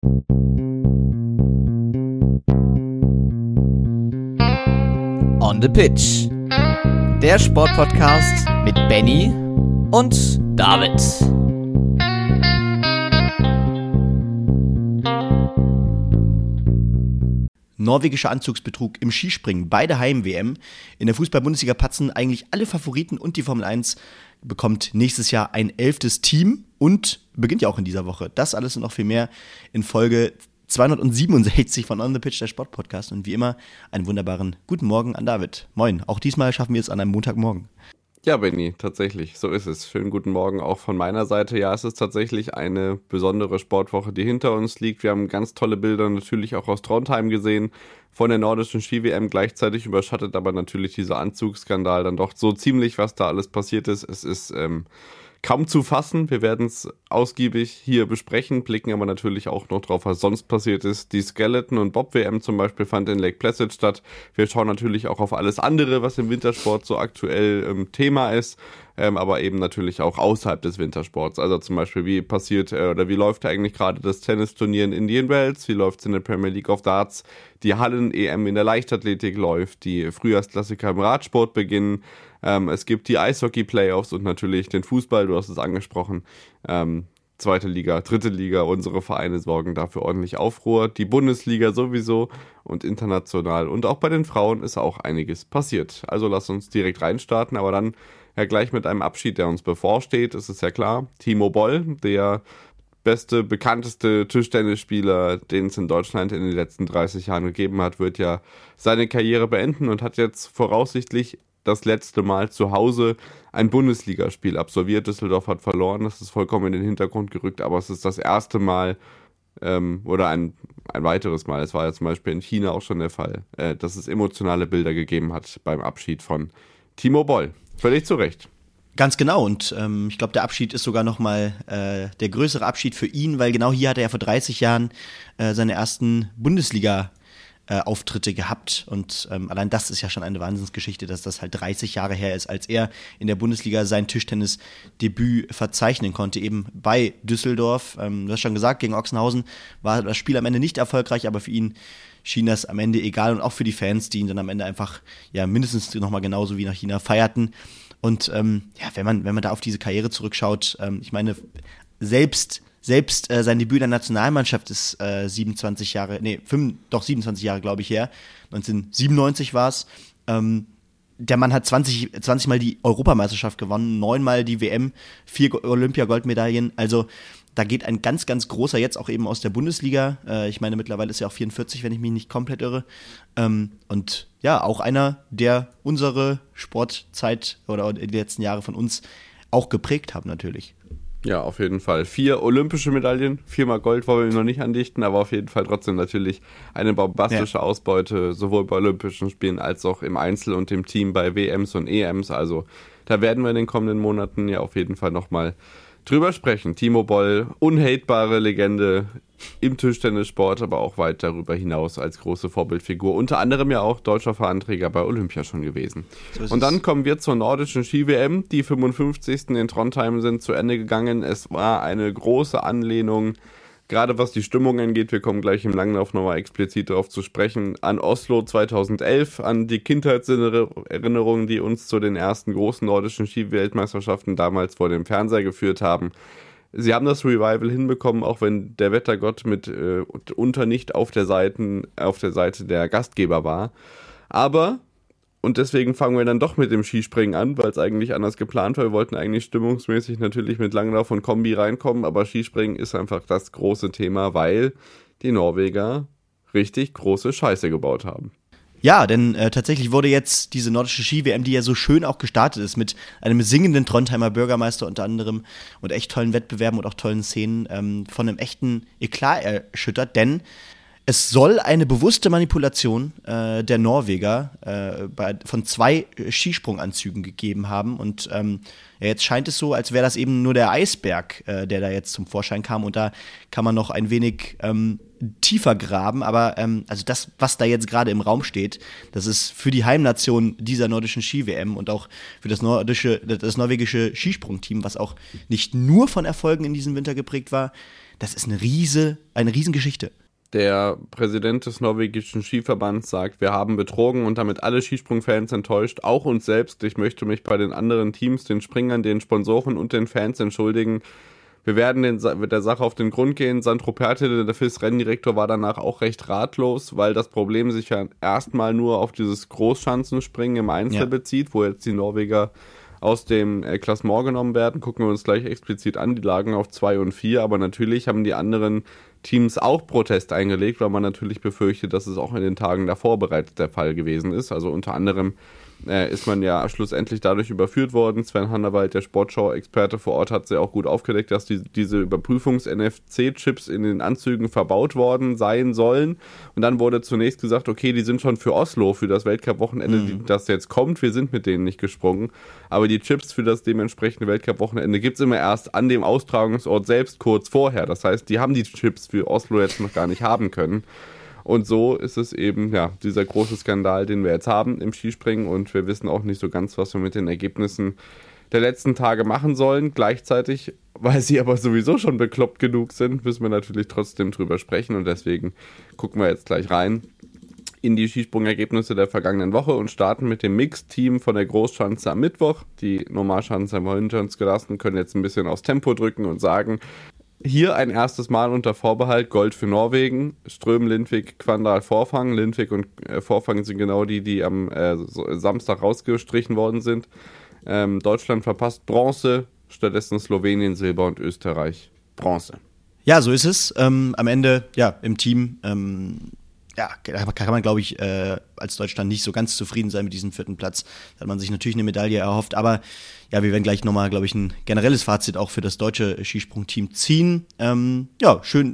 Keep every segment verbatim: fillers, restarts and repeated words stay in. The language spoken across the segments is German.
On the Pitch, der Sportpodcast mit Benny und David. Norwegischer Anzugsbetrug im Skispringen bei der Heim-W M. In der Fußball-Bundesliga patzen eigentlich alle Favoriten und die Formel eins bekommt nächstes Jahr ein elftes Team und beginnt ja auch in dieser Woche. Das alles und noch viel mehr in Folge zweihundertsiebenundsechzig von On the Pitch, der Sportpodcast. Und wie immer einen wunderbaren guten Morgen an David. Moin, auch diesmal schaffen wir es an einem Montagmorgen. Ja, Benni, tatsächlich, so ist es. Schönen guten Morgen auch von meiner Seite. Ja, es ist tatsächlich eine besondere Sportwoche, die hinter uns liegt. Wir haben ganz tolle Bilder natürlich auch aus Trondheim gesehen von der nordischen Ski-W M. Gleichzeitig überschattet aber natürlich dieser Anzugsskandal dann doch so ziemlich, was da alles passiert ist. Es ist ähm, kaum zu fassen. Wir werden es ausgiebig hier besprechen, blicken aber natürlich auch noch drauf, was sonst passiert ist. Die Skeleton- und Bob-W M zum Beispiel fand in Lake Placid statt. Wir schauen natürlich auch auf alles andere, was im Wintersport so aktuell ähm, Thema ist, ähm, aber eben natürlich auch außerhalb des Wintersports. Also zum Beispiel, wie passiert äh, oder wie läuft eigentlich gerade das Tennisturnier in Indian Wells? Wie läuft es in der Premier League of Darts? Die Hallen-E M in der Leichtathletik läuft, die Frühjahrsklassiker im Radsport beginnen. Ähm, es gibt die Eishockey-Playoffs und natürlich den Fußball, du hast es angesprochen. Ähm, zweite Liga, dritte Liga, unsere Vereine sorgen dafür ordentlich Aufruhr. Die Bundesliga sowieso und international. Und auch bei den Frauen ist auch einiges passiert. Also lass uns direkt reinstarten, aber dann ja gleich mit einem Abschied, der uns bevorsteht. Es ist ja klar, Timo Boll, der beste, bekannteste Tischtennisspieler, den es in Deutschland in den letzten dreißig Jahren gegeben hat, wird ja seine Karriere beenden und hat jetzt voraussichtlich das letzte Mal zu Hause ein Bundesligaspiel absolviert. Düsseldorf hat verloren, das ist vollkommen in den Hintergrund gerückt, aber es ist das erste Mal ähm, oder ein, ein weiteres Mal, es war ja zum Beispiel in China auch schon der Fall, äh, dass es emotionale Bilder gegeben hat beim Abschied von Timo Boll. Völlig zu Recht. Ganz genau und ähm, ich glaube, der Abschied ist sogar nochmal äh, der größere Abschied für ihn, weil genau hier hat er ja vor dreißig Jahren äh, seine ersten Bundesliga äh, Auftritte gehabt und ähm, allein das ist ja schon eine Wahnsinnsgeschichte, dass das halt dreißig Jahre her ist, als er in der Bundesliga sein Tischtennis-Debüt verzeichnen konnte, eben bei Düsseldorf. Ähm, du hast schon gesagt, gegen Ochsenhausen war das Spiel am Ende nicht erfolgreich, aber für ihn schien das am Ende egal und auch für die Fans, die ihn dann am Ende einfach ja mindestens nochmal genauso wie nach China feierten. Und ähm, ja, wenn man, wenn man da auf diese Karriere zurückschaut, ähm, ich meine, selbst, selbst äh, sein Debüt in der Nationalmannschaft ist äh, siebenundzwanzig Jahre, nee, fünf, doch siebenundzwanzig Jahre, glaube ich, her. neunzehnhundertsiebenundneunzig war es. Ähm, der Mann hat zwanzig, zwanzig Mal die Europameisterschaft gewonnen, neunmal die W M, vier Olympia-Goldmedaillen. Also da geht ein ganz, ganz großer jetzt auch eben aus der Bundesliga. Äh, ich meine, mittlerweile ist er auch vierundvierzig, wenn ich mich nicht komplett irre. Ähm, und ja, auch einer, der unsere Sportzeit oder die letzten Jahre von uns auch geprägt haben natürlich. Ja, auf jeden Fall. Vier olympische Medaillen, viermal Gold wollen wir ihm noch nicht andichten, aber auf jeden Fall trotzdem natürlich eine bombastische ja. Ausbeute, sowohl bei Olympischen Spielen als auch im Einzel und im Team bei W Ms und E Ms. Also da werden wir in den kommenden Monaten ja auf jeden Fall nochmal drüber sprechen. Timo Boll, unhaterbare Legende im Tischtennissport, aber auch weit darüber hinaus als große Vorbildfigur. Unter anderem ja auch deutscher Fahnenträger bei Olympia schon gewesen. So und dann kommen wir zur nordischen Ski-W M. Die fünfundfünfzigsten in Trondheim sind zu Ende gegangen. Es war eine große Anlehnung, gerade was die Stimmung angeht, wir kommen gleich im Langlauf nochmal explizit darauf zu sprechen, an Oslo zweitausendelf, an die Kindheitserinnerungen, die uns zu den ersten großen nordischen Ski-Weltmeisterschaften damals vor dem Fernseher geführt haben. Sie haben das Revival hinbekommen, auch wenn der Wettergott mit äh, unter nicht auf der Seite, auf der Seite der Gastgeber war. Aber, und deswegen fangen wir dann doch mit dem Skispringen an, weil es eigentlich anders geplant war. Wir wollten eigentlich stimmungsmäßig natürlich mit Langlauf und Kombi reinkommen, aber Skispringen ist einfach das große Thema, weil die Norweger richtig große Scheiße gebaut haben. Ja, denn äh, tatsächlich wurde jetzt diese nordische Ski-W M, die ja so schön auch gestartet ist, mit einem singenden Trondheimer Bürgermeister unter anderem und echt tollen Wettbewerben und auch tollen Szenen, ähm, von einem echten Eklat erschüttert, denn es soll eine bewusste Manipulation äh, der Norweger äh, bei, von zwei Skisprunganzügen gegeben haben und ähm, ja, jetzt scheint es so, als wäre das eben nur der Eisberg, äh, der da jetzt zum Vorschein kam und da kann man noch ein wenig ähm, tiefer graben, aber ähm, also das, was da jetzt gerade im Raum steht, das ist für die Heimnation dieser nordischen Ski-W M und auch für das nordische, das norwegische Skisprungteam, was auch nicht nur von Erfolgen in diesem Winter geprägt war, das ist eine riese, eine Riesengeschichte. Der Präsident des norwegischen Skiverbands sagt, wir haben betrogen und damit alle Skisprungfans enttäuscht, auch uns selbst. Ich möchte mich bei den anderen Teams, den Springern, den Sponsoren und den Fans entschuldigen. Wir werden den, der Sache auf den Grund gehen. Sandro Pertile, der F I S-Renndirektor, war danach auch recht ratlos, weil das Problem sich ja erstmal nur auf dieses Großschanzenspringen im Einzel ja. bezieht, wo jetzt die Norweger aus dem äh, Klassement genommen werden. Gucken wir uns gleich explizit an, die lagen auf zwei und vier, aber natürlich haben die anderen Teams auch Protest eingelegt, weil man natürlich befürchtet, dass es auch in den Tagen davor bereits der Fall gewesen ist. Also unter anderem äh, ist man ja schlussendlich dadurch überführt worden. Sven Hannawald, der Sportschau-Experte vor Ort, hat sehr auch gut aufgedeckt, dass die, diese Überprüfungs-N F C-Chips in den Anzügen verbaut worden sein sollen. Und dann wurde zunächst gesagt, okay, die sind schon für Oslo, für das Weltcup-Wochenende, mhm. das jetzt kommt. Wir sind mit denen nicht gesprungen. Aber die Chips für das dementsprechende Weltcup-Wochenende gibt es immer erst an dem Austragungsort selbst kurz vorher. Das heißt, die haben die Chips für Oslo jetzt noch gar nicht haben können. Und so ist es eben, ja, dieser große Skandal, den wir jetzt haben im Skispringen. Und wir wissen auch nicht so ganz, was wir mit den Ergebnissen der letzten Tage machen sollen. Gleichzeitig, weil sie aber sowieso schon bekloppt genug sind, müssen wir natürlich trotzdem drüber sprechen. Und deswegen gucken wir jetzt gleich rein in die Skisprungergebnisse der vergangenen Woche und starten mit dem Mixteam von der Großschanze am Mittwoch. Die Normalschanze haben wir hinter uns gelassen, können jetzt ein bisschen aufs Tempo drücken und sagen, hier ein erstes Mal unter Vorbehalt Gold für Norwegen. Ström, Lindvik, Kvandal, Forfang. Lindvik und äh, Forfang sind genau die, die am äh, Samstag rausgestrichen worden sind. Ähm, Deutschland verpasst Bronze, stattdessen Slowenien Silber und Österreich Bronze. Ja, so ist es. Ähm, am Ende, ja, im Team, ähm, ja, da kann man, glaube ich, äh, als Deutschland nicht so ganz zufrieden sein mit diesem vierten Platz. Da hat man sich natürlich eine Medaille erhofft, aber ja, wir werden gleich nochmal, glaube ich, ein generelles Fazit auch für das deutsche Skisprungteam ziehen. Ähm, ja, schön.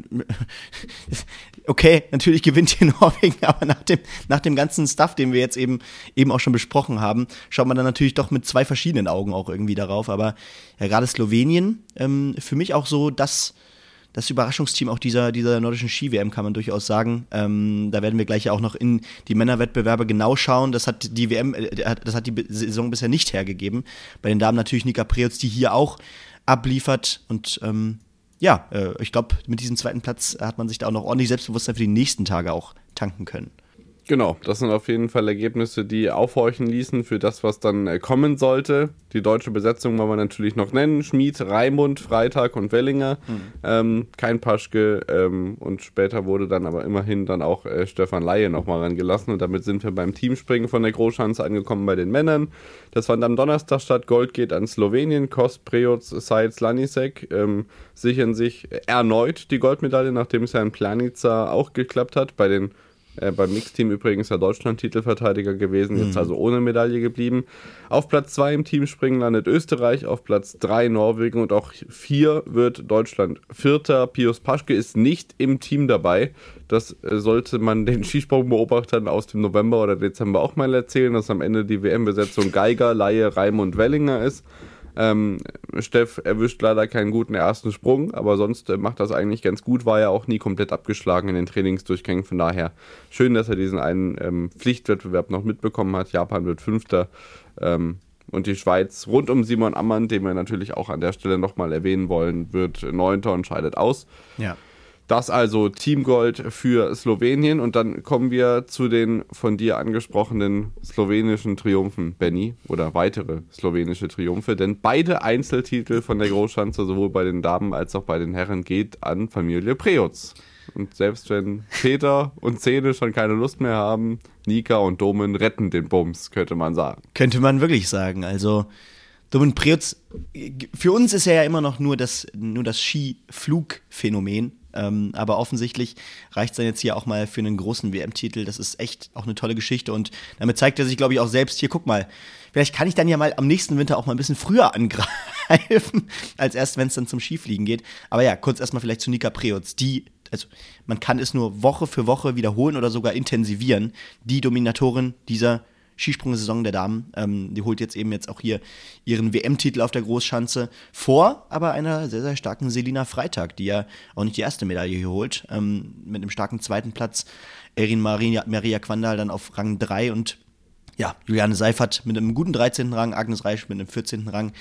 Okay, natürlich gewinnt hier Norwegen, aber nach dem, nach dem ganzen Stuff, den wir jetzt eben, eben auch schon besprochen haben, schaut man dann natürlich doch mit zwei verschiedenen Augen auch irgendwie darauf. Aber ja, gerade Slowenien, ähm, für mich auch so das, das Überraschungsteam auch dieser, dieser nordischen Ski-W M, kann man durchaus sagen. Ähm, da werden wir gleich auch noch in die Männerwettbewerbe genau schauen. Das hat die W M, äh, das hat die Saison bisher nicht hergegeben. Bei den Damen natürlich Nika Preutz, die hier auch abliefert. Und ähm, ja, äh, ich glaube, mit diesem zweiten Platz hat man sich da auch noch ordentlich Selbstbewusstsein für die nächsten Tage auch tanken können. Genau, das sind auf jeden Fall Ergebnisse, die aufhorchen ließen für das, was dann äh, kommen sollte. Die deutsche Besetzung wollen wir natürlich noch nennen. Schmid, Raimund, Freitag und Wellinger. Mhm. Ähm, kein Paschke. Ähm, und später wurde dann aber immerhin dann auch äh, Stefan Laie nochmal rangelassen. Und damit sind wir beim Teamspringen von der Großschanze angekommen bei den Männern. Das fand am Donnerstag statt. Gold geht an Slowenien. Kos, Preutz, Seitz, Lanisek ähm, sichern sich erneut die Goldmedaille, nachdem es ja in Planica auch geklappt hat. Bei den Äh, beim Mixteam übrigens der Deutschland-Titelverteidiger gewesen, jetzt mhm. also ohne Medaille geblieben. Auf Platz zwei im Teamspringen landet Österreich, auf Platz drei Norwegen und auch vier wird Deutschland Vierter. Pius Paschke ist nicht im Team dabei. Das äh, sollte man den Skisprungbeobachtern aus dem November oder Dezember auch mal erzählen, dass am Ende die W M-Besetzung Geiger, Laie, Raimund, Wellinger ist. Ähm, Steff erwischt leider keinen guten ersten Sprung, aber sonst äh, macht das eigentlich ganz gut, war ja auch nie komplett abgeschlagen in den Trainingsdurchgängen, von daher schön, dass er diesen einen ähm, Pflichtwettbewerb noch mitbekommen hat. Japan wird Fünfter ähm, und die Schweiz rund um Simon Ammann, den wir natürlich auch an der Stelle nochmal erwähnen wollen, wird Neunter und scheidet aus. Ja. Das also Teamgold für Slowenien und dann kommen wir zu den von dir angesprochenen slowenischen Triumphen, Benny, oder weitere slowenische Triumphe, denn beide Einzeltitel von der Großschanze, sowohl bei den Damen als auch bei den Herren, geht an Familie Preutz. Und selbst wenn Peter und Zene schon keine Lust mehr haben, Nika und Domen retten den Bums, könnte man sagen. Könnte man wirklich sagen, also Domen Preutz, für uns ist er ja immer noch nur das, nur das Skiflugphänomen. Ähm, aber offensichtlich reicht es dann jetzt hier auch mal für einen großen W M-Titel. Das ist echt auch eine tolle Geschichte und damit zeigt er sich, glaube ich, auch selbst, hier, guck mal, vielleicht kann ich dann ja mal am nächsten Winter auch mal ein bisschen früher angreifen, als erst, wenn es dann zum Skifliegen geht. Aber ja, kurz erstmal vielleicht zu Nika Preutz, die, also man kann es nur Woche für Woche wiederholen oder sogar intensivieren, die Dominatorin dieser Skisprung-Saison der Damen. Ähm, die holt jetzt eben jetzt auch hier ihren W M-Titel auf der Großschanze vor, aber einer sehr, sehr starken Selina Freitag, die ja auch nicht die erste Medaille hier holt. Ähm, mit einem starken zweiten Platz. Erin Maria, Maria Kvandal dann auf Rang drei und ja, Juliane Seifert mit einem guten dreizehnten Rang, Agnes Reisch mit einem vierzehnten Rang.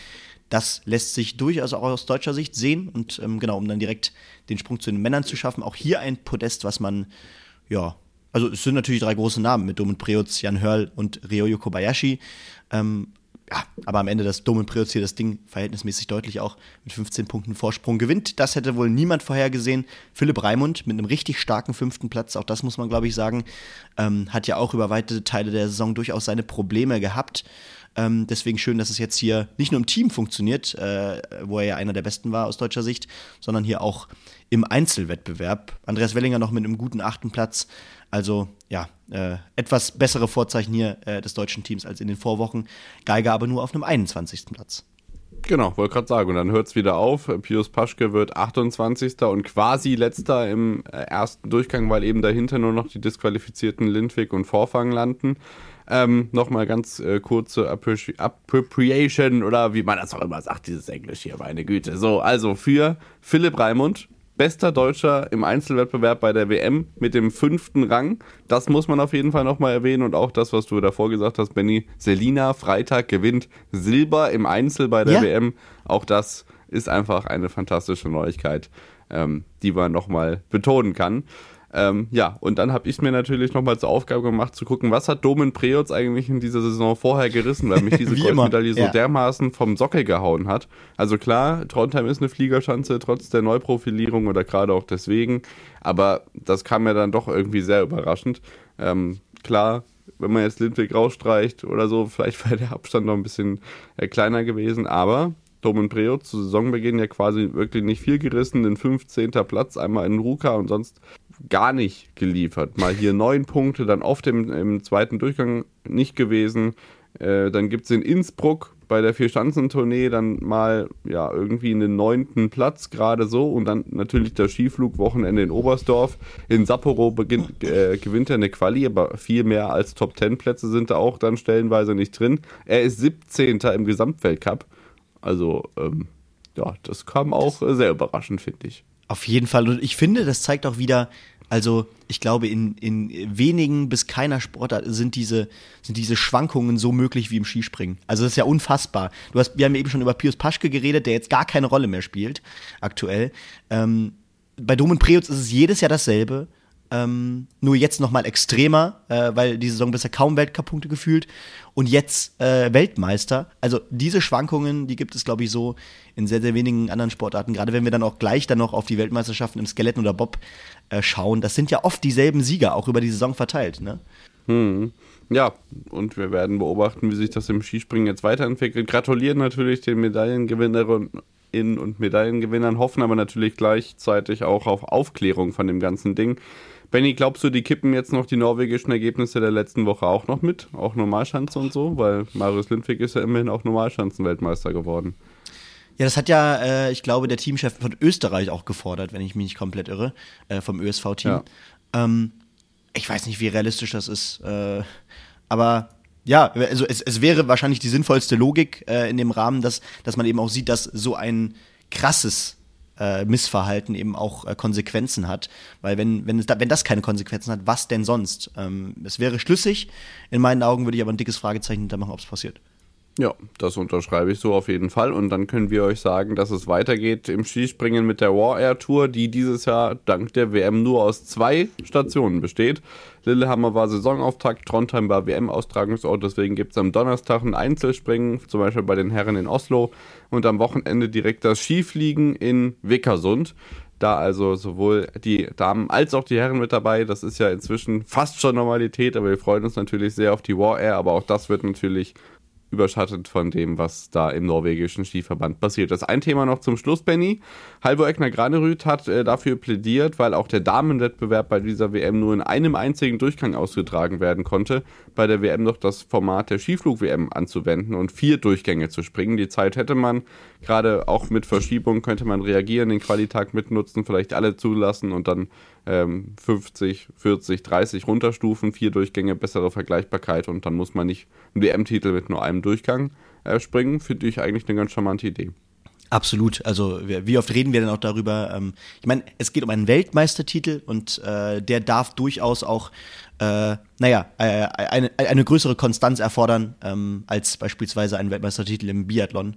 Das lässt sich durchaus auch aus deutscher Sicht sehen und ähm, genau, um dann direkt den Sprung zu den Männern zu schaffen. Auch hier ein Podest, was man, ja, also es sind natürlich drei große Namen mit Domen Preutz, Jan Hörl und Ryoyo Kobayashi. Ähm, ja, aber am Ende, dass Domen Preutz hier das Ding verhältnismäßig deutlich auch mit fünfzehn Punkten Vorsprung gewinnt, das hätte wohl niemand vorhergesehen. Philipp Raimund mit einem richtig starken fünften Platz, auch das muss man, glaube ich, sagen, ähm, hat ja auch über weite Teile der Saison durchaus seine Probleme gehabt. Ähm, deswegen schön, dass es jetzt hier nicht nur im Team funktioniert, äh, wo er ja einer der Besten war aus deutscher Sicht, sondern hier auch im Einzelwettbewerb. Andreas Wellinger noch mit einem guten achten Platz. Also ja, äh, etwas bessere Vorzeichen hier äh, des deutschen Teams als in den Vorwochen. Geiger aber nur auf einem einundzwanzigsten Platz. Genau, wollte gerade sagen. Und dann hört es wieder auf. Pius Paschke wird achtundzwanzigster und quasi letzter im äh, ersten Durchgang, weil eben dahinter nur noch die disqualifizierten Lindwig und Vorfang landen. Ähm, Nochmal ganz äh, kurze Appre- Appropriation oder wie man das auch immer sagt, dieses Englisch hier, meine Güte. So, also für Philipp Raimund, bester Deutscher im Einzelwettbewerb bei der W M mit dem fünften Rang. Das muss man auf jeden Fall nochmal erwähnen. Und auch das, was du davor gesagt hast, Benny, Selina Freitag gewinnt Silber im Einzel bei der ja. W M. Auch das ist einfach eine fantastische Neuigkeit, ähm, die man nochmal betonen kann. Ähm, ja, und dann habe ich mir natürlich nochmal zur Aufgabe gemacht, zu gucken, was hat Domen Preutz eigentlich in dieser Saison vorher gerissen, weil mich diese Goldmedaille so ja. dermaßen vom Sockel gehauen hat. Also klar, Trondheim ist eine Fliegerschanze, trotz der Neuprofilierung oder gerade auch deswegen, aber das kam mir dann doch irgendwie sehr überraschend. Ähm, klar, wenn man jetzt Lindwig rausstreicht oder so, vielleicht wäre der Abstand noch ein bisschen äh, kleiner gewesen, aber Domen Preutz zu Saisonbeginn ja quasi wirklich nicht viel gerissen, den fünfzehnten Platz, einmal in Ruka und sonst gar nicht geliefert. Mal hier neun Punkte, dann oft im, im zweiten Durchgang nicht gewesen. Äh, dann gibt es in Innsbruck bei der Vier-Schanzentournee dann mal ja irgendwie einen neunten Platz gerade so und dann natürlich das Skiflugwochenende in Oberstdorf. In Sapporo beginnt, äh, gewinnt er eine Quali, aber viel mehr als Top-Zehn-Plätze sind da auch dann stellenweise nicht drin. Er ist siebzehnter im Gesamtweltcup. Also ähm, ja, das kam auch äh, sehr überraschend, finde ich. Auf jeden Fall. Und ich finde, das zeigt auch wieder, also ich glaube, in, in wenigen bis keiner Sportart sind diese, sind diese Schwankungen so möglich wie im Skispringen. Also das ist ja unfassbar. Du hast, wir haben eben schon über Pius Paschke geredet, der jetzt gar keine Rolle mehr spielt, aktuell. Ähm, bei Domen Preutz ist es jedes Jahr dasselbe. Ähm, nur jetzt nochmal extremer, äh, weil die Saison bisher kaum Weltcup-Punkte gefühlt und jetzt äh, Weltmeister. Also diese Schwankungen, die gibt es, glaube ich, so in sehr, sehr wenigen anderen Sportarten. Gerade wenn wir dann auch gleich dann noch auf die Weltmeisterschaften im Skeletten oder Bob äh, schauen. Das sind ja oft dieselben Sieger, auch über die Saison verteilt, ne? Hm. Ja, und wir werden beobachten, wie sich das im Skispringen jetzt weiterentwickelt. Gratulieren natürlich den Medaillengewinnerinnen und Medaillengewinnern, hoffen aber natürlich gleichzeitig auch auf Aufklärung von dem ganzen Ding. Benny, glaubst du, die kippen jetzt noch die norwegischen Ergebnisse der letzten Woche auch noch mit? Auch Normalschanze und so? Weil Marius Lindwig ist ja immerhin auch Normalschanzenweltmeister geworden. Ja, das hat ja, äh, ich glaube, der Teamchef von Österreich auch gefordert, wenn ich mich nicht komplett irre, äh, vom Ö S V-Team. Ja. Ähm, ich weiß nicht, wie realistisch das ist, äh, aber ja, also es, es wäre wahrscheinlich die sinnvollste Logik äh, in dem Rahmen, dass, dass man eben auch sieht, dass so ein krasses äh, Missverhalten eben auch äh, Konsequenzen hat. Weil wenn, wenn, es da, wenn das keine Konsequenzen hat, was denn sonst? Ähm, es wäre schlüssig. In meinen Augen würde ich aber ein dickes Fragezeichen hintermachen, ob es passiert. Ja, das unterschreibe ich so auf jeden Fall. Und dann können wir euch sagen, dass es weitergeht im Skispringen mit der War Air Tour, die dieses Jahr dank der W M nur aus zwei Stationen besteht. Lillehammer war Saisonauftakt, Trondheim war W M-Austragungsort, deswegen gibt es am Donnerstag ein Einzelspringen, zum Beispiel bei den Herren in Oslo und am Wochenende direkt das Skifliegen in Vikersund. Da also sowohl die Damen als auch die Herren mit dabei. Das ist ja inzwischen fast schon Normalität, aber wir freuen uns natürlich sehr auf die War Air, aber auch das wird natürlich überschattet von dem, was da im norwegischen Skiverband passiert ist. Ein Thema noch zum Schluss, Benny. Halvor Egner Granerüt hat äh, dafür plädiert, weil auch der Damenwettbewerb bei dieser W M nur in einem einzigen Durchgang ausgetragen werden konnte, bei der W M noch das Format der Skiflug-W M anzuwenden und vier Durchgänge zu springen. Die Zeit hätte man, gerade auch mit Verschiebung könnte man reagieren, den Qualitag mitnutzen, vielleicht alle zulassen und dann ähm, fünfzig, vierzig, dreißig runterstufen, vier Durchgänge, bessere Vergleichbarkeit und dann muss man nicht einen W M-Titel mit nur einem Durchgang äh, springen, finde ich eigentlich eine ganz charmante Idee. Absolut, also wie oft reden wir denn auch darüber, ähm, ich meine, es geht um einen Weltmeistertitel und äh, der darf durchaus auch, äh, naja, äh, eine, eine größere Konstanz erfordern ähm, als beispielsweise ein Weltmeistertitel im Biathlon.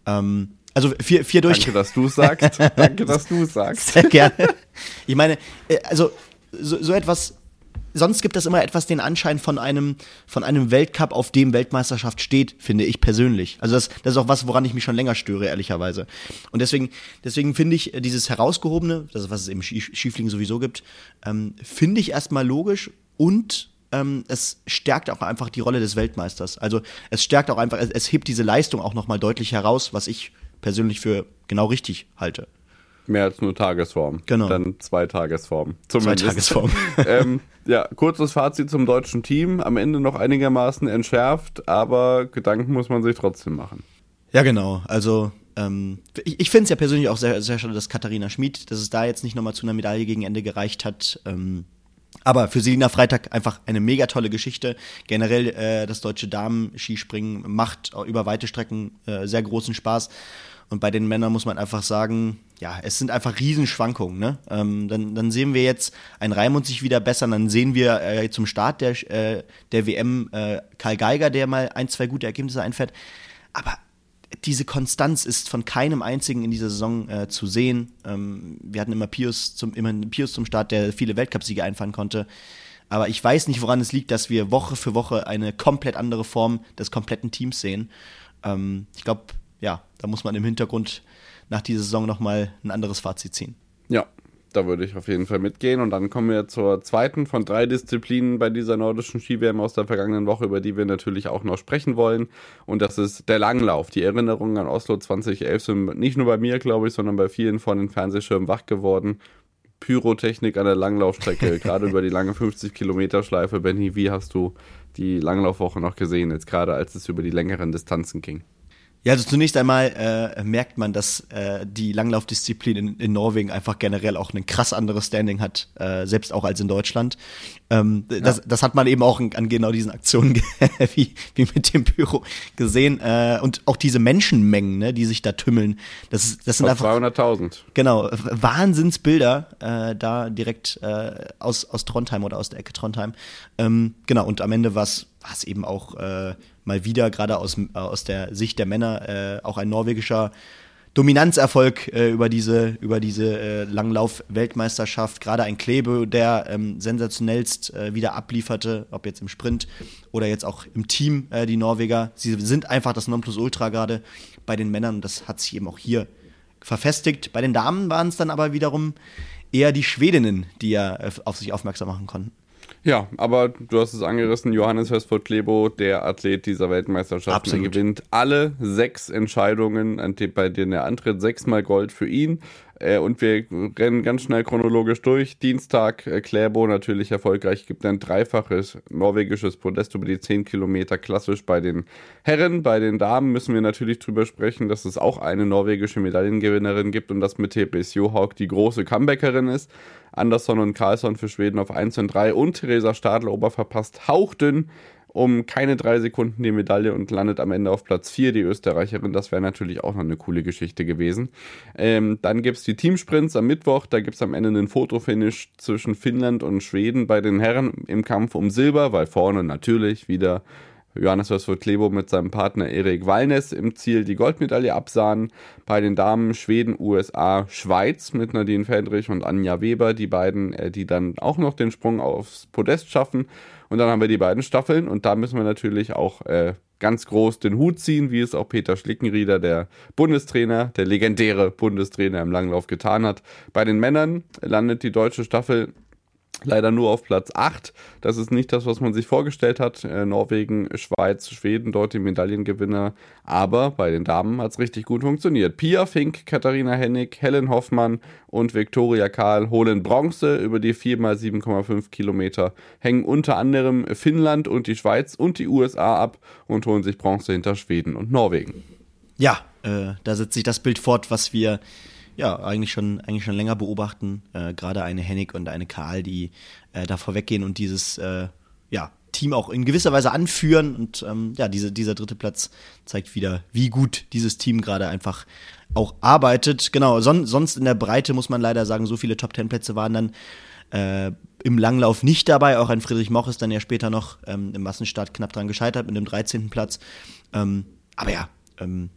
Ähm, also vier, vier durch. Danke, dass du es sagst. Danke, dass du es sagst. Sehr gerne. Ich meine, also so, so etwas, sonst gibt es immer etwas den Anschein von einem, von einem Weltcup, auf dem Weltmeisterschaft steht, finde ich persönlich. Also das, das ist auch was, woran ich mich schon länger störe, ehrlicherweise. Und deswegen, deswegen finde ich dieses Herausgehobene, das ist, was es im Skifliegen sowieso gibt, ähm, finde ich erstmal logisch und ähm, es stärkt auch einfach die Rolle des Weltmeisters. Also es stärkt auch einfach, es, es hebt diese Leistung auch nochmal deutlich heraus, was ich persönlich für genau richtig halte. Mehr als nur Tagesform. Genau. Dann zwei Tagesformen. Zumindest. Zwei Tagesformen. ähm, ja, kurzes Fazit zum deutschen Team. Am Ende noch einigermaßen entschärft, aber Gedanken muss man sich trotzdem machen. Ja, genau. Also ähm, ich, ich finde es ja persönlich auch sehr, sehr schade, dass Katharina Schmid, dass es da jetzt nicht nochmal zu einer Medaille gegen Ende gereicht hat. Ähm, aber für Selina Freitag einfach eine mega tolle Geschichte. Generell äh, das deutsche Damen-Skispringen macht über weite Strecken äh, sehr großen Spaß. Und bei den Männern muss man einfach sagen, ja, es sind einfach Riesenschwankungen. Ne? Ähm, dann, dann sehen wir jetzt ein Raimund sich wieder bessern, dann sehen wir äh, zum Start der, äh, der W M äh, Karl Geiger, der mal ein, zwei gute Ergebnisse einfährt. Aber diese Konstanz ist von keinem einzigen in dieser Saison äh, zu sehen. Ähm, wir hatten immer Pius zum, immer Pius zum Start, der viele Weltcupsiege einfahren konnte. Aber ich weiß nicht, woran es liegt, dass wir Woche für Woche eine komplett andere Form des kompletten Teams sehen. Ähm, ich glaube, ja, da muss man im Hintergrund nach dieser Saison nochmal ein anderes Fazit ziehen. Ja, da würde ich auf jeden Fall mitgehen. Und dann kommen wir zur zweiten von drei Disziplinen bei dieser nordischen Ski-W M aus der vergangenen Woche, über die wir natürlich auch noch sprechen wollen. Und das ist der Langlauf. Die Erinnerungen an Oslo zwanzig elf sind nicht nur bei mir, glaube ich, sondern bei vielen von den Fernsehschirmen wach geworden. Pyrotechnik an der Langlaufstrecke, gerade über die lange fünfzig-Kilometer-Schleife. Benni, wie hast du die Langlaufwoche noch gesehen, jetzt gerade als es über die längeren Distanzen ging? Ja, also zunächst einmal äh, merkt man, dass äh, die Langlaufdisziplin in, in Norwegen einfach generell auch ein krass anderes Standing hat, äh, selbst auch als in Deutschland. Ähm, ja. das, das hat man eben auch an genau diesen Aktionen wie, wie mit dem Pyro gesehen. Äh, und auch diese Menschenmengen, ne, die sich da tümmeln. Das, das sind einfach zweihunderttausend. Genau, Wahnsinnsbilder äh, da direkt äh, aus, aus Trondheim oder aus der Ecke Trondheim. Ähm, genau, und am Ende war es eben auch äh, mal wieder, gerade aus, äh, aus der Sicht der Männer, äh, auch ein norwegischer Dominanzerfolg äh, über diese, über diese äh, Langlauf-Weltmeisterschaft. Gerade ein Klebe, der ähm, sensationellst äh, wieder ablieferte, ob jetzt im Sprint oder jetzt auch im Team, äh, die Norweger. Sie sind einfach das Nonplusultra gerade bei den Männern. Das hat sich eben auch hier verfestigt. Bei den Damen waren es dann aber wiederum eher die Schwedinnen, die ja äh, auf sich aufmerksam machen konnten. Ja, aber du hast es angerissen, Johannes Høsflot Klæbo, der Athlet dieser Weltmeisterschaft, der gewinnt alle sechs Entscheidungen, bei denen er antritt, sechsmal Gold für ihn. Und wir rennen ganz schnell chronologisch durch. Dienstag, Klæbo natürlich erfolgreich, gibt ein dreifaches norwegisches Podest über die zehn Kilometer, klassisch bei den Herren. Bei den Damen müssen wir natürlich drüber sprechen, dass es auch eine norwegische Medaillengewinnerin gibt und dass mit Therese Johaug die große Comebackerin ist. Andersson und Karlsson für Schweden auf eins und drei und Theresa Stadlober verpasst hauchdünn um keine drei Sekunden die Medaille und landet am Ende auf Platz vier, die Österreicherin. Das wäre natürlich auch noch eine coole Geschichte gewesen. Ähm, dann gibt es die Teamsprints am Mittwoch. Da gibt es am Ende einen Fotofinish zwischen Finnland und Schweden bei den Herren im Kampf um Silber, weil vorne natürlich wieder Johannes Høsflot Klæbo mit seinem Partner Erik Valnes im Ziel die Goldmedaille absahen. Bei den Damen Schweden, U S A, Schweiz mit Nadine Fendrich und Anja Weber, die beiden, äh, die dann auch noch den Sprung aufs Podest schaffen. Und dann haben wir die beiden Staffeln und da müssen wir natürlich auch äh, ganz groß den Hut ziehen, wie es auch Peter Schlickenrieder, der Bundestrainer, der legendäre Bundestrainer im Langlauf getan hat. Bei den Männern landet die deutsche Staffel leider nur auf Platz acht. Das ist nicht das, was man sich vorgestellt hat. Äh, Norwegen, Schweiz, Schweden, dort die Medaillengewinner. Aber bei den Damen hat es richtig gut funktioniert. Pia Fink, Katharina Hennig, Helen Hoffmann und Viktoria Karl holen Bronze über die vier mal sieben Komma fünf Kilometer. Hängen unter anderem Finnland und die Schweiz und die U S A ab und holen sich Bronze hinter Schweden und Norwegen. Ja, äh, da setzt sich das Bild fort, was wir ja, eigentlich schon, eigentlich schon länger beobachten, äh, gerade eine Hennig und eine Karl, die äh, da vorweggehen und dieses äh, ja, Team auch in gewisser Weise anführen und ähm, ja, diese, dieser dritte Platz zeigt wieder, wie gut dieses Team gerade einfach auch arbeitet. Genau, son- sonst in der Breite muss man leider sagen, so viele Top-Ten-Plätze waren dann äh, im Langlauf nicht dabei, auch ein Friedrich Moch ist dann ja später noch ähm, im Massenstart knapp dran gescheitert mit dem dreizehnten Platz. Ähm, aber ja, ähm,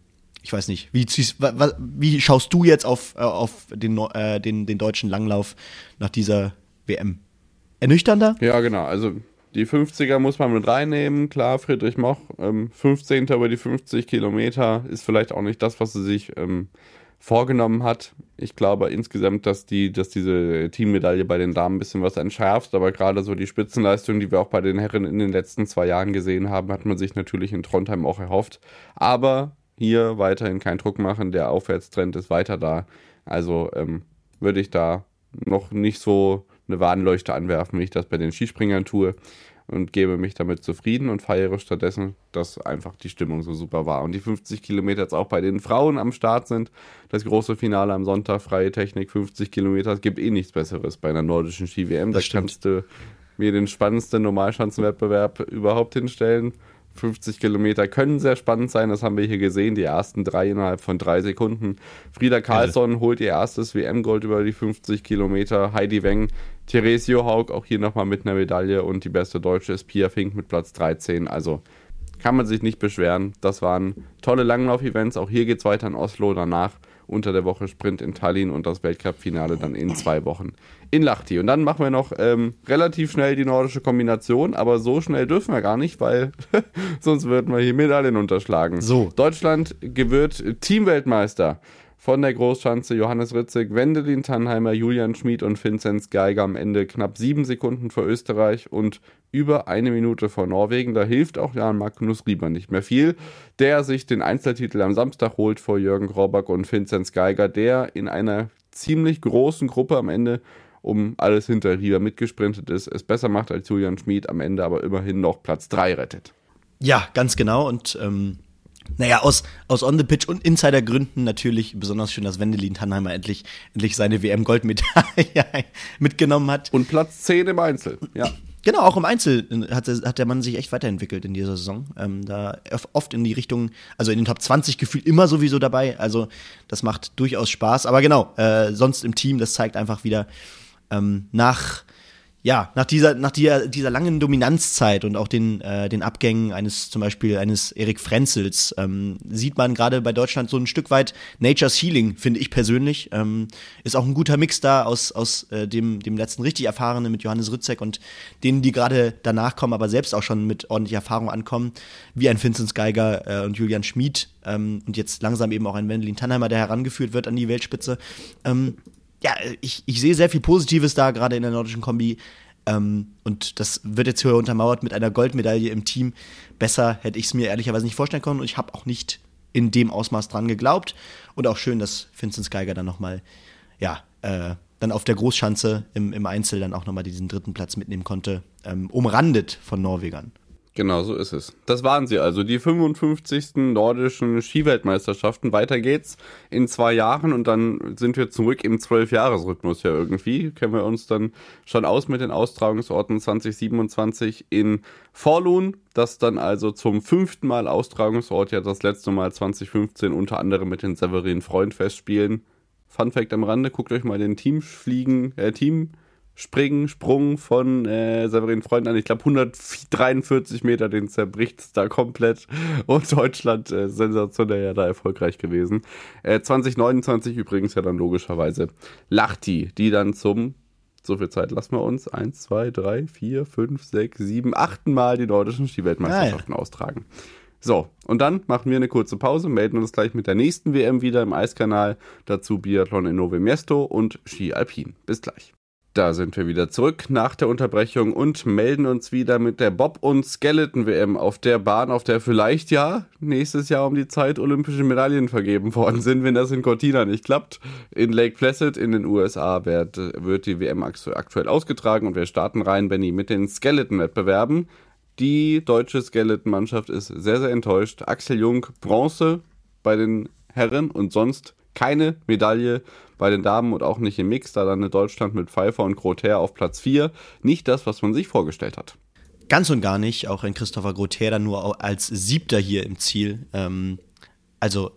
ich weiß nicht, wie, ziehst, wie schaust du jetzt auf, auf den, äh, den, den deutschen Langlauf nach dieser W M? Ernüchternder? Ja, genau. Also die fünfziger muss man mit reinnehmen. Klar, Friedrich Moch, ähm, fünfzehnter über die fünfzig Kilometer ist vielleicht auch nicht das, was sie sich ähm, vorgenommen hat. Ich glaube insgesamt, dass die, dass diese Teammedaille bei den Damen ein bisschen was entschärft, aber gerade so die Spitzenleistung, die wir auch bei den Herren in den letzten zwei Jahren gesehen haben, hat man sich natürlich in Trondheim auch erhofft. Aber hier weiterhin kein Druck machen, der Aufwärtstrend ist weiter da. Also ähm, würde ich da noch nicht so eine Warnleuchte anwerfen, wie ich das bei den Skispringern tue, und gebe mich damit zufrieden und feiere stattdessen, dass einfach die Stimmung so super war. Und die fünfzig Kilometer jetzt auch bei den Frauen am Start sind. Das große Finale am Sonntag, freie Technik, fünfzig Kilometer. Es gibt eh nichts Besseres bei einer nordischen Ski-W M. Da kannst du mir den spannendsten Normalschanzenwettbewerb überhaupt hinstellen. fünfzig Kilometer können sehr spannend sein, das haben wir hier gesehen, die ersten drei innerhalb von drei Sekunden. Frida Karlsson ja. holt ihr erstes W M-Gold über die fünfzig Kilometer, Heidi Weng, Therese Johaug auch hier nochmal mit einer Medaille und die beste Deutsche ist Pia Fink mit Platz dreizehn, also kann man sich nicht beschweren. Das waren tolle Langlauf-Events, auch hier geht es weiter in Oslo, danach unter der Woche Sprint in Tallinn und das Weltcup-Finale dann in zwei Wochen in Lahti. Und dann machen wir noch ähm, relativ schnell die nordische Kombination, aber so schnell dürfen wir gar nicht, weil sonst würden wir hier Medaillen unterschlagen. So. Deutschland wird Teamweltmeister. Von der Großschanze Johannes Ritzig, Wendelin Tannheimer, Julian Schmid und Vinzenz Geiger am Ende knapp sieben Sekunden vor Österreich und über eine Minute vor Norwegen. Da hilft auch Jan Magnus Rieber nicht mehr viel, der sich den Einzeltitel am Samstag holt vor Jürgen Grobak und Vinzenz Geiger, der in einer ziemlich großen Gruppe am Ende um alles hinter Rieber mitgesprintet ist, es besser macht als Julian Schmid, am Ende aber immerhin noch Platz drei rettet. Ja, ganz genau und ähm Naja, aus, aus On-the-Pitch- und Insider-Gründen natürlich besonders schön, dass Wendelin Tannheimer endlich, endlich seine W M-Goldmedaille mitgenommen hat. Und Platz zehn im Einzel, ja. Genau, auch im Einzel hat, hat der Mann sich echt weiterentwickelt in dieser Saison. Ähm, da oft in die Richtung, also in den Top zwanzig gefühlt immer sowieso dabei. Also das macht durchaus Spaß. Aber genau, äh, sonst im Team, das zeigt einfach wieder ähm, nach... Ja, nach dieser, nach dieser, dieser langen Dominanzzeit und auch den, äh, den Abgängen eines, zum Beispiel eines Erik Frenzels, ähm, sieht man gerade bei Deutschland so ein Stück weit Nature's Healing, finde ich persönlich. Ähm, ist auch ein guter Mix da aus, aus äh, dem, dem letzten richtig Erfahrenen mit Johannes Rützek und denen, die gerade danach kommen, aber selbst auch schon mit ordentlicher Erfahrung ankommen, wie ein Vinzenz Geiger äh, und Julian Schmid ähm, und jetzt langsam eben auch ein Wendelin Tannheimer, der herangeführt wird an die Weltspitze. Ähm, Ja, ich, ich sehe sehr viel Positives da, gerade in der nordischen Kombi. Ähm, und das wird jetzt hier untermauert mit einer Goldmedaille im Team. Besser hätte ich es mir ehrlicherweise nicht vorstellen können. Und ich habe auch nicht in dem Ausmaß dran geglaubt. Und auch schön, dass Vinzenz Geiger dann nochmal, ja, äh, dann auf der Großschanze im, im Einzel dann auch nochmal diesen dritten Platz mitnehmen konnte. Ähm, umrandet von Norwegern. Genau, so ist es. Das waren sie also, die fünfundfünfzigsten nordischen Skiweltmeisterschaften. Weiter geht's in zwei Jahren und dann sind wir zurück im zwölf-Jahres-Rhythmus ja irgendwie. Kennen wir uns dann schon aus mit den Austragungsorten zwanzig siebenundzwanzig in Forlun, das dann also zum fünften Mal Austragungsort, ja das letzte Mal zwanzig fünfzehn unter anderem mit den Severin-Freund-Festspielen. Fun Fact am Rande, guckt euch mal den Teamfliegen, äh, Team Springen, Sprung von äh, Severin Freund an. Ich glaube, hundertdreiundvierzig Meter, den zerbricht es da komplett. Und Deutschland äh, sensationell ja da erfolgreich gewesen. Äh, zwanzig neunundzwanzig übrigens ja dann logischerweise Lahti, die dann zum, so viel Zeit lassen wir uns, eins, zwei, drei, vier, fünf, sechs, sieben, achten Mal die nordischen Skiweltmeisterschaften ah, ja. austragen. So, und dann machen wir eine kurze Pause, melden uns gleich mit der nächsten W M wieder im Eiskanal. Dazu Biathlon in Nove Mesto und Ski Alpin. Bis gleich. Da sind wir wieder zurück nach der Unterbrechung und melden uns wieder mit der Bob- und Skeleton-W M auf der Bahn, auf der vielleicht ja nächstes Jahr um die Zeit olympische Medaillen vergeben worden sind, wenn das in Cortina nicht klappt. In Lake Placid in den U S A wird, wird die W M aktuell ausgetragen und wir starten rein, Benny, mit den Skeleton-Wettbewerben. Die deutsche Skeleton-Mannschaft ist sehr, sehr enttäuscht. Axel Jung, Bronze bei den Herren und sonst keine Medaille bei den Damen und auch nicht im Mix, da dann Deutschland mit Pfeiffer und Grother auf Platz vier. Nicht das, was man sich vorgestellt hat. Ganz und gar nicht, auch ein Christopher Grother dann nur als Siebter hier im Ziel. Ähm, also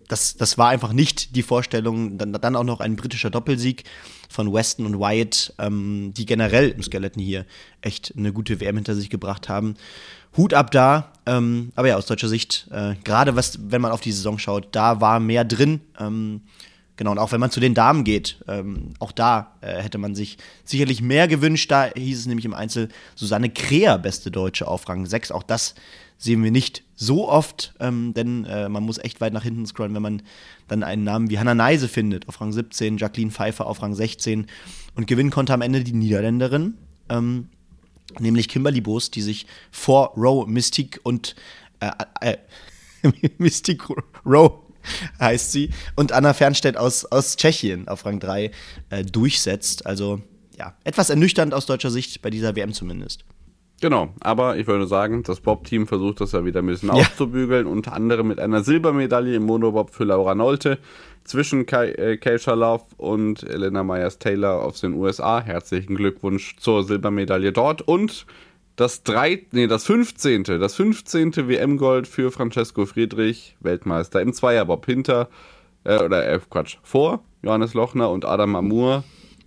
das, das war einfach nicht die Vorstellung. Dann, dann auch noch ein britischer Doppelsieg von Weston und Wyatt, ähm, die generell im Skeleton hier echt eine gute W M hinter sich gebracht haben. Hut ab da, ähm, aber ja, aus deutscher Sicht, äh, gerade was, wenn man auf die Saison schaut, da war mehr drin. Ähm, genau, und auch wenn man zu den Damen geht, ähm, auch da äh, hätte man sich sicherlich mehr gewünscht. Da hieß es nämlich im Einzel Susanne Kreher, beste Deutsche auf Rang sechs. Auch das sehen wir nicht so oft, ähm, denn äh, man muss echt weit nach hinten scrollen, wenn man dann einen Namen wie Hannah Neise findet, auf Rang siebzehn, Jacqueline Pfeiffer auf Rang sechzehn. Und gewinnen konnte am Ende die Niederländerin, ähm, nämlich Kimberly Boos, die sich vor Rowe Mystique und äh, äh, Mystique Rowe heißt sie, und Anna Fernstedt aus, aus Tschechien auf Rang drei äh, durchsetzt. Also ja, etwas ernüchternd aus deutscher Sicht bei dieser W M zumindest. Genau, aber ich würde sagen, das Bob-Team versucht das ja wieder ein bisschen ja. aufzubügeln, unter anderem mit einer Silbermedaille im Monobob für Laura Nolte zwischen Keisha Love und Elena Myers-Taylor aus den U S A. Herzlichen Glückwunsch zur Silbermedaille dort und das drei, nee, das fünfzehnte, das fünfzehnte W M-Gold für Francesco Friedrich, Weltmeister im Zweierbob hinter, äh, oder äh, Quatsch, vor Johannes Lochner und Adam Amour,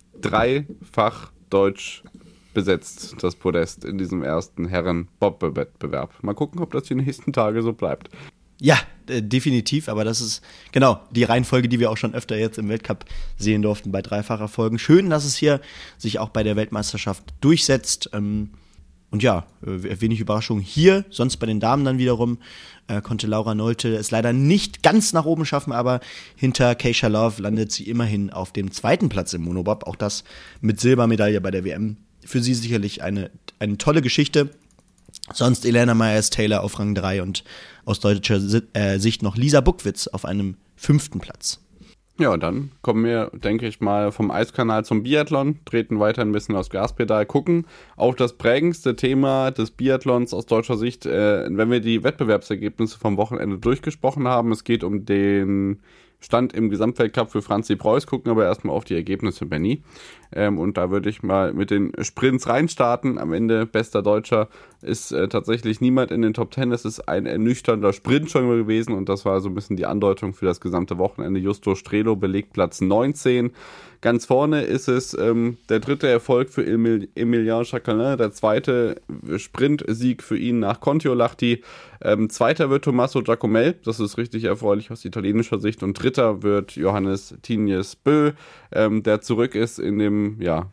dreifach deutsch besetzt, das Podest in diesem ersten Herren-Bob-Wettbewerb. Mal gucken, ob das die nächsten Tage so bleibt. Ja, äh, definitiv, aber das ist genau die Reihenfolge, die wir auch schon öfter jetzt im Weltcup sehen durften bei Dreifacherfolgen. Schön, dass es hier sich auch bei der Weltmeisterschaft durchsetzt. Ähm, und ja, äh, wenig Überraschung hier, sonst bei den Damen dann wiederum äh, konnte Laura Nolte es leider nicht ganz nach oben schaffen, aber hinter Keisha Love landet sie immerhin auf dem zweiten Platz im Monobob. Auch das mit Silbermedaille bei der W M. Für sie sicherlich eine, eine tolle Geschichte. Sonst Elena Myers-Taylor auf Rang drei und aus deutscher äh, Sicht noch Lisa Buckwitz auf einem fünften Platz. Ja, und dann kommen wir, denke ich mal, vom Eiskanal zum Biathlon, treten weiter ein bisschen aufs Gaspedal, gucken auf das prägendste Thema des Biathlons aus deutscher Sicht, äh, wenn wir die Wettbewerbsergebnisse vom Wochenende durchgesprochen haben. Es geht um den Stand im Gesamtweltcup für Franzi Preuß, gucken aber erstmal auf die Ergebnisse, Benny. Ähm, und da würde ich mal mit den Sprints reinstarten. Am Ende bester Deutscher ist äh, tatsächlich niemand in den Top Ten. Es ist ein ernüchternder Sprint schon gewesen und das war so ein bisschen die Andeutung für das gesamte Wochenende. Justo Strelo belegt Platz neunzehn. Ganz vorne ist es ähm, der dritte Erfolg für Emil, Emilien Jacquelin, der zweite Sprintsieg für ihn nach Kontiolahti. Ähm, zweiter wird Tommaso Giacomel, das ist richtig erfreulich aus italienischer Sicht. Und dritter wird Johannes Tinius Bö, ähm, der zurück ist in dem ja,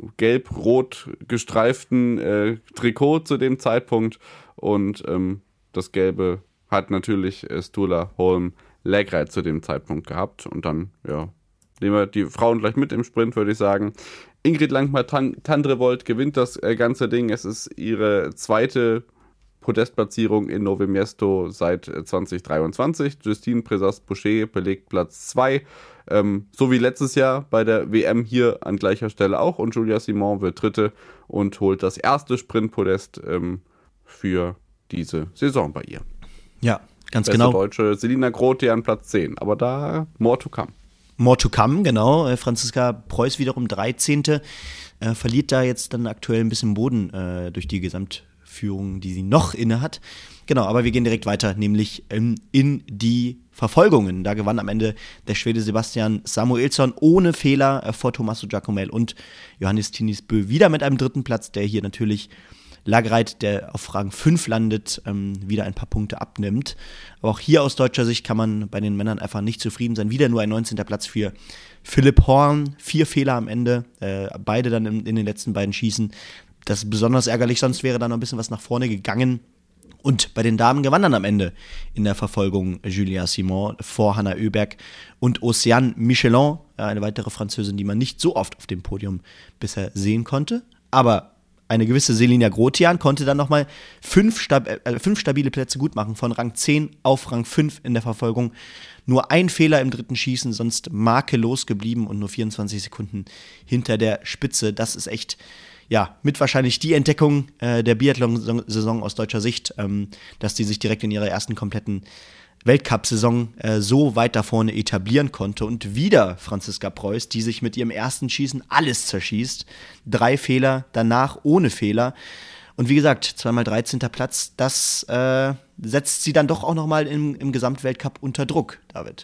gelb-rot gestreiften äh, Trikot zu dem Zeitpunkt. Und ähm, das Gelbe hat natürlich äh, Sturla Holm Lägreit zu dem Zeitpunkt gehabt. Und dann, ja, nehmen wir die Frauen gleich mit im Sprint, würde ich sagen. Ingrid Langmar-Tandrevold gewinnt das äh, ganze Ding. Es ist ihre zweite Podestplatzierung in Nove Mesto seit äh, zwanzig dreiundzwanzig. Justine Présas-Boucher belegt Platz zwei. Ähm, so wie letztes Jahr bei der W M hier an gleicher Stelle auch. Und Julia Simon wird Dritte und holt das erste Sprintpodest ähm, für diese Saison bei ihr. Ja, ganz Beste genau. Deutsche Selina Grote an Platz zehn. Aber da more to come. More to come, genau. Äh, Franziska Preuß wiederum dreizehnte Äh, verliert da jetzt dann aktuell ein bisschen Boden äh, durch die Gesamtführung, die sie noch inne hat. Genau, aber wir gehen direkt weiter, nämlich ähm, in die Verfolgungen. Da gewann am Ende der Schwede Sebastian Samuelsson ohne Fehler äh, vor Tommaso Giacomel und Johannes Tinius Bö wieder mit einem dritten Platz, der hier natürlich Lagreit, der auf Rang fünf landet, ähm, wieder ein paar Punkte abnimmt. Aber auch hier aus deutscher Sicht kann man bei den Männern einfach nicht zufrieden sein. Wieder nur ein neunzehnter Platz für Philipp Horn. Vier Fehler am Ende, äh, beide dann in, in den letzten beiden Schießen. Das ist besonders ärgerlich, sonst wäre da noch ein bisschen was nach vorne gegangen. Und bei den Damen gewann dann am Ende in der Verfolgung Julia Simon vor Hanna Oeberg und Océane Michelin, eine weitere Französin, die man nicht so oft auf dem Podium bisher sehen konnte. Aber eine gewisse Selina Grotian konnte dann nochmal fünf, stab- äh, fünf stabile Plätze gut machen, von Rang zehn auf Rang fünf in der Verfolgung. Nur ein Fehler im dritten Schießen, sonst makellos geblieben und nur vierundzwanzig Sekunden hinter der Spitze. Das ist echt, ja, mit wahrscheinlich die Entdeckung äh, der Biathlon-Saison aus deutscher Sicht, ähm, dass die sich direkt in ihrer ersten kompletten Weltcup-Saison äh, so weit da vorne etablieren konnte. Und wieder Franziska Preuß, die sich mit ihrem ersten Schießen alles zerschießt. Drei Fehler, danach ohne Fehler. Und wie gesagt, zweimal dreizehnter Platz, das äh, setzt sie dann doch auch nochmal im, im Gesamtweltcup unter Druck, David.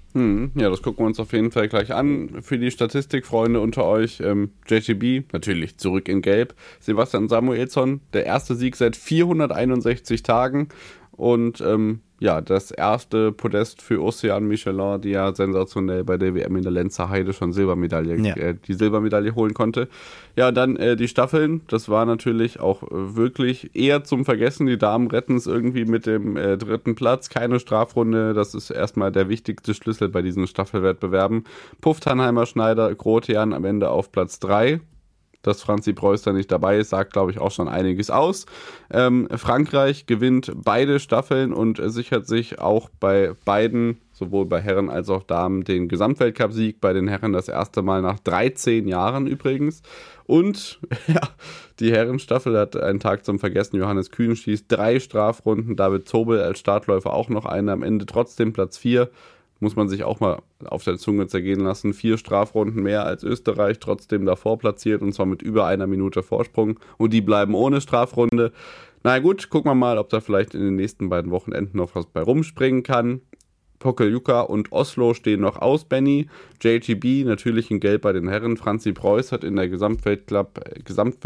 Hm, ja, das gucken wir uns auf jeden Fall gleich an. Für die Statistikfreunde unter euch, ähm, J T B, natürlich zurück in Gelb. Sebastian Samuelsson, der erste Sieg seit vierhunderteinundsechzig Tagen. Und ähm, ja, das erste Podest für Ocean Michelin, die ja sensationell bei der W M in der Lenzer Heide schon Silbermedaille, ja. äh, die Silbermedaille holen konnte. Ja, dann äh, die Staffeln, das war natürlich auch äh, wirklich eher zum Vergessen. Die Damen retten es irgendwie mit dem äh, dritten Platz, keine Strafrunde, das ist erstmal der wichtigste Schlüssel bei diesen Staffelwettbewerben. Puff, Tannheimer, Schneider, Grotian am Ende auf Platz drei. Dass Franzi Preuß da nicht dabei ist, sagt, glaube ich, auch schon einiges aus. Ähm, Frankreich gewinnt beide Staffeln und sichert sich auch bei beiden, sowohl bei Herren als auch Damen, den Gesamtweltcup-Sieg. Bei den Herren das erste Mal nach dreizehn Jahren übrigens. Und ja, die Herrenstaffel hat einen Tag zum Vergessen. Johannes Kühn schießt drei Strafrunden, David Zobel als Startläufer auch noch eine, am Ende trotzdem Platz vier. Muss man sich auch mal auf der Zunge zergehen lassen. Vier Strafrunden mehr als Österreich, trotzdem davor platziert und zwar mit über einer Minute Vorsprung. Und die bleiben ohne Strafrunde. Na gut, gucken wir mal, ob da vielleicht in den nächsten beiden Wochenenden noch was bei rumspringen kann. Pokljuka und Oslo stehen noch aus, Benny. J T B natürlich in Gelb bei den Herren. Franzi Preuß hat in der Gesamtweltcup,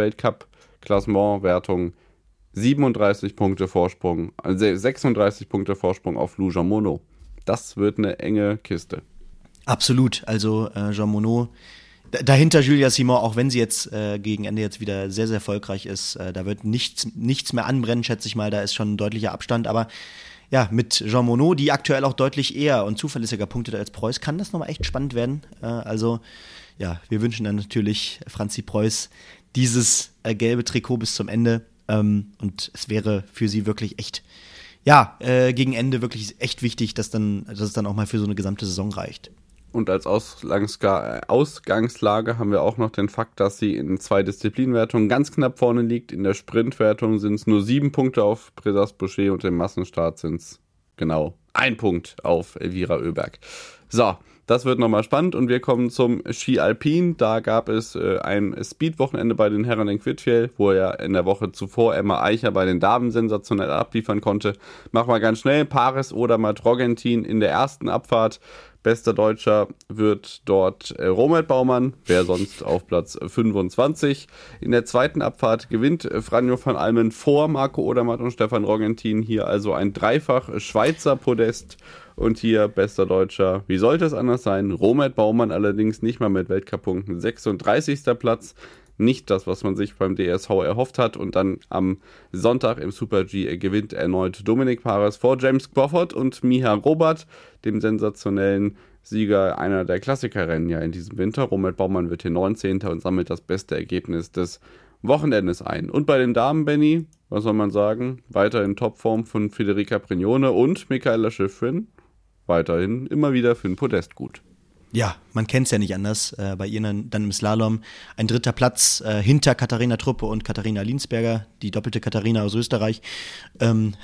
Gesamtweltcup-Klassementwertung siebenunddreißig Punkte Vorsprung, also sechsunddreißig Punkte Vorsprung auf Lou Jean Monod. Das wird eine enge Kiste. Absolut. Also äh, Jean Monod, d- dahinter Julia Simon, auch wenn sie jetzt äh, gegen Ende jetzt wieder sehr, sehr erfolgreich ist, äh, da wird nichts, nichts mehr anbrennen, schätze ich mal. Da ist schon ein deutlicher Abstand. Aber ja, mit Jean Monod, die aktuell auch deutlich eher und zuverlässiger punktet als Preuß, kann das nochmal echt spannend werden. Äh, also ja, wir wünschen dann natürlich Franzi Preuß dieses äh, gelbe Trikot bis zum Ende. Ähm, und es wäre für sie wirklich echt Ja, äh, gegen Ende wirklich echt wichtig, dass, dann, dass es dann auch mal für so eine gesamte Saison reicht. Und als Ausgangsga- Ausgangslage haben wir auch noch den Fakt, dass sie in zwei Disziplinwertungen ganz knapp vorne liegt. In der Sprintwertung sind es nur sieben Punkte auf Presas Boucher und im Massenstart sind es genau ein Punkt auf Elvira Oeberg. So, das wird nochmal spannend und wir kommen zum Ski Alpin. Da gab es äh, ein Speed-Wochenende bei den Herren in Quidfjell, wo er in der Woche zuvor Emma Eicher bei den Damen sensationell abliefern konnte. Machen wir ganz schnell. Paris oder Matt-Rogentin in der ersten Abfahrt. Bester Deutscher wird dort äh, Robert Baumann, wer sonst auf Platz fünfundzwanzig. In der zweiten Abfahrt gewinnt äh, Franjo van Almen vor Marco Odermatt und Stefan Rogentin. Hier also ein dreifach Schweizer Podest. Und hier bester Deutscher, wie sollte es anders sein? Robert Baumann allerdings nicht mal mit Weltcup-Punkten. sechsunddreißigster Platz. Nicht das, was man sich beim D S V erhofft hat. Und dann am Sonntag im Super-G gewinnt erneut Dominik Paris vor James Crawford und Miha Robert, dem sensationellen Sieger einer der Klassikerrennen ja in diesem Winter. Robert Baumann wird hier neunzehnter und sammelt das beste Ergebnis des Wochenendes ein. Und bei den Damen, Benny, was soll man sagen? Weiterhin Topform von Federica Brignone und Michaela Schifrin. Weiterhin immer wieder für ein Podest gut. Ja, man kennt es ja nicht anders. Äh, bei ihr dann, dann im Slalom ein dritter Platz äh, hinter Katharina Truppe und Katharina Linsberger, die doppelte Katharina aus Österreich. Ähm,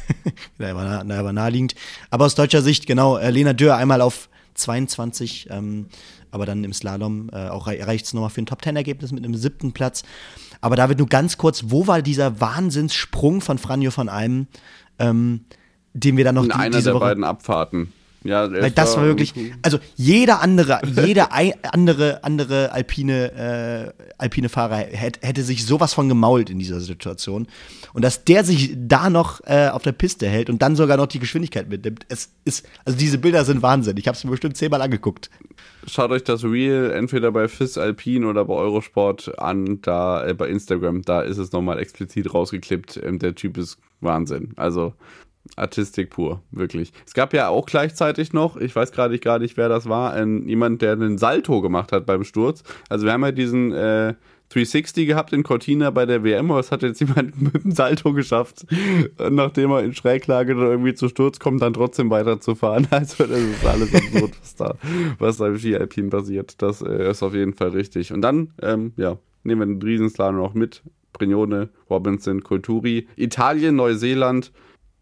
da war, da war naheliegend. Aber aus deutscher Sicht, genau, äh, Lena Dürr einmal auf zweiundzwanzig, ähm, aber dann im Slalom äh, auch reicht es nochmal für ein Top-Ten-Ergebnis mit einem siebten Platz. Aber David, nur ganz kurz, wo war dieser Wahnsinnssprung von Franjo van Almen, ähm, den wir dann noch in die, einer diese der Woche beiden Abfahrten. Ja, Weil das war wirklich, also jeder andere, jeder ein, andere, andere alpine, äh, alpine Fahrer hätte, hätte sich sowas von gemault in dieser Situation. Und dass der sich da noch äh, auf der Piste hält und dann sogar noch die Geschwindigkeit mitnimmt, es ist, also diese Bilder sind Wahnsinn. Ich habe es mir bestimmt zehnmal angeguckt. Schaut euch das Reel entweder bei F I S Alpin oder bei Eurosport an, da äh, bei Instagram, da ist es nochmal explizit rausgeklippt. Ähm, der Typ ist Wahnsinn. Also Artistik pur, wirklich. Es gab ja auch gleichzeitig noch, ich weiß gerade gar nicht, wer das war, ein, jemand, der einen Salto gemacht hat beim Sturz. Also wir haben ja diesen äh, dreihundertsechzig gehabt in Cortina bei der W M, aber es hat jetzt jemand mit dem Salto geschafft, nachdem er in Schräglage oder irgendwie zu Sturz kommt, dann trotzdem weiterzufahren. Also das ist alles absurd, was da, was da im Ski Alpin passiert. Das äh, ist auf jeden Fall richtig. Und dann, ähm, ja, nehmen wir den Riesenslalom noch mit. Brignone, Robinson, Kulturi, Italien, Neuseeland.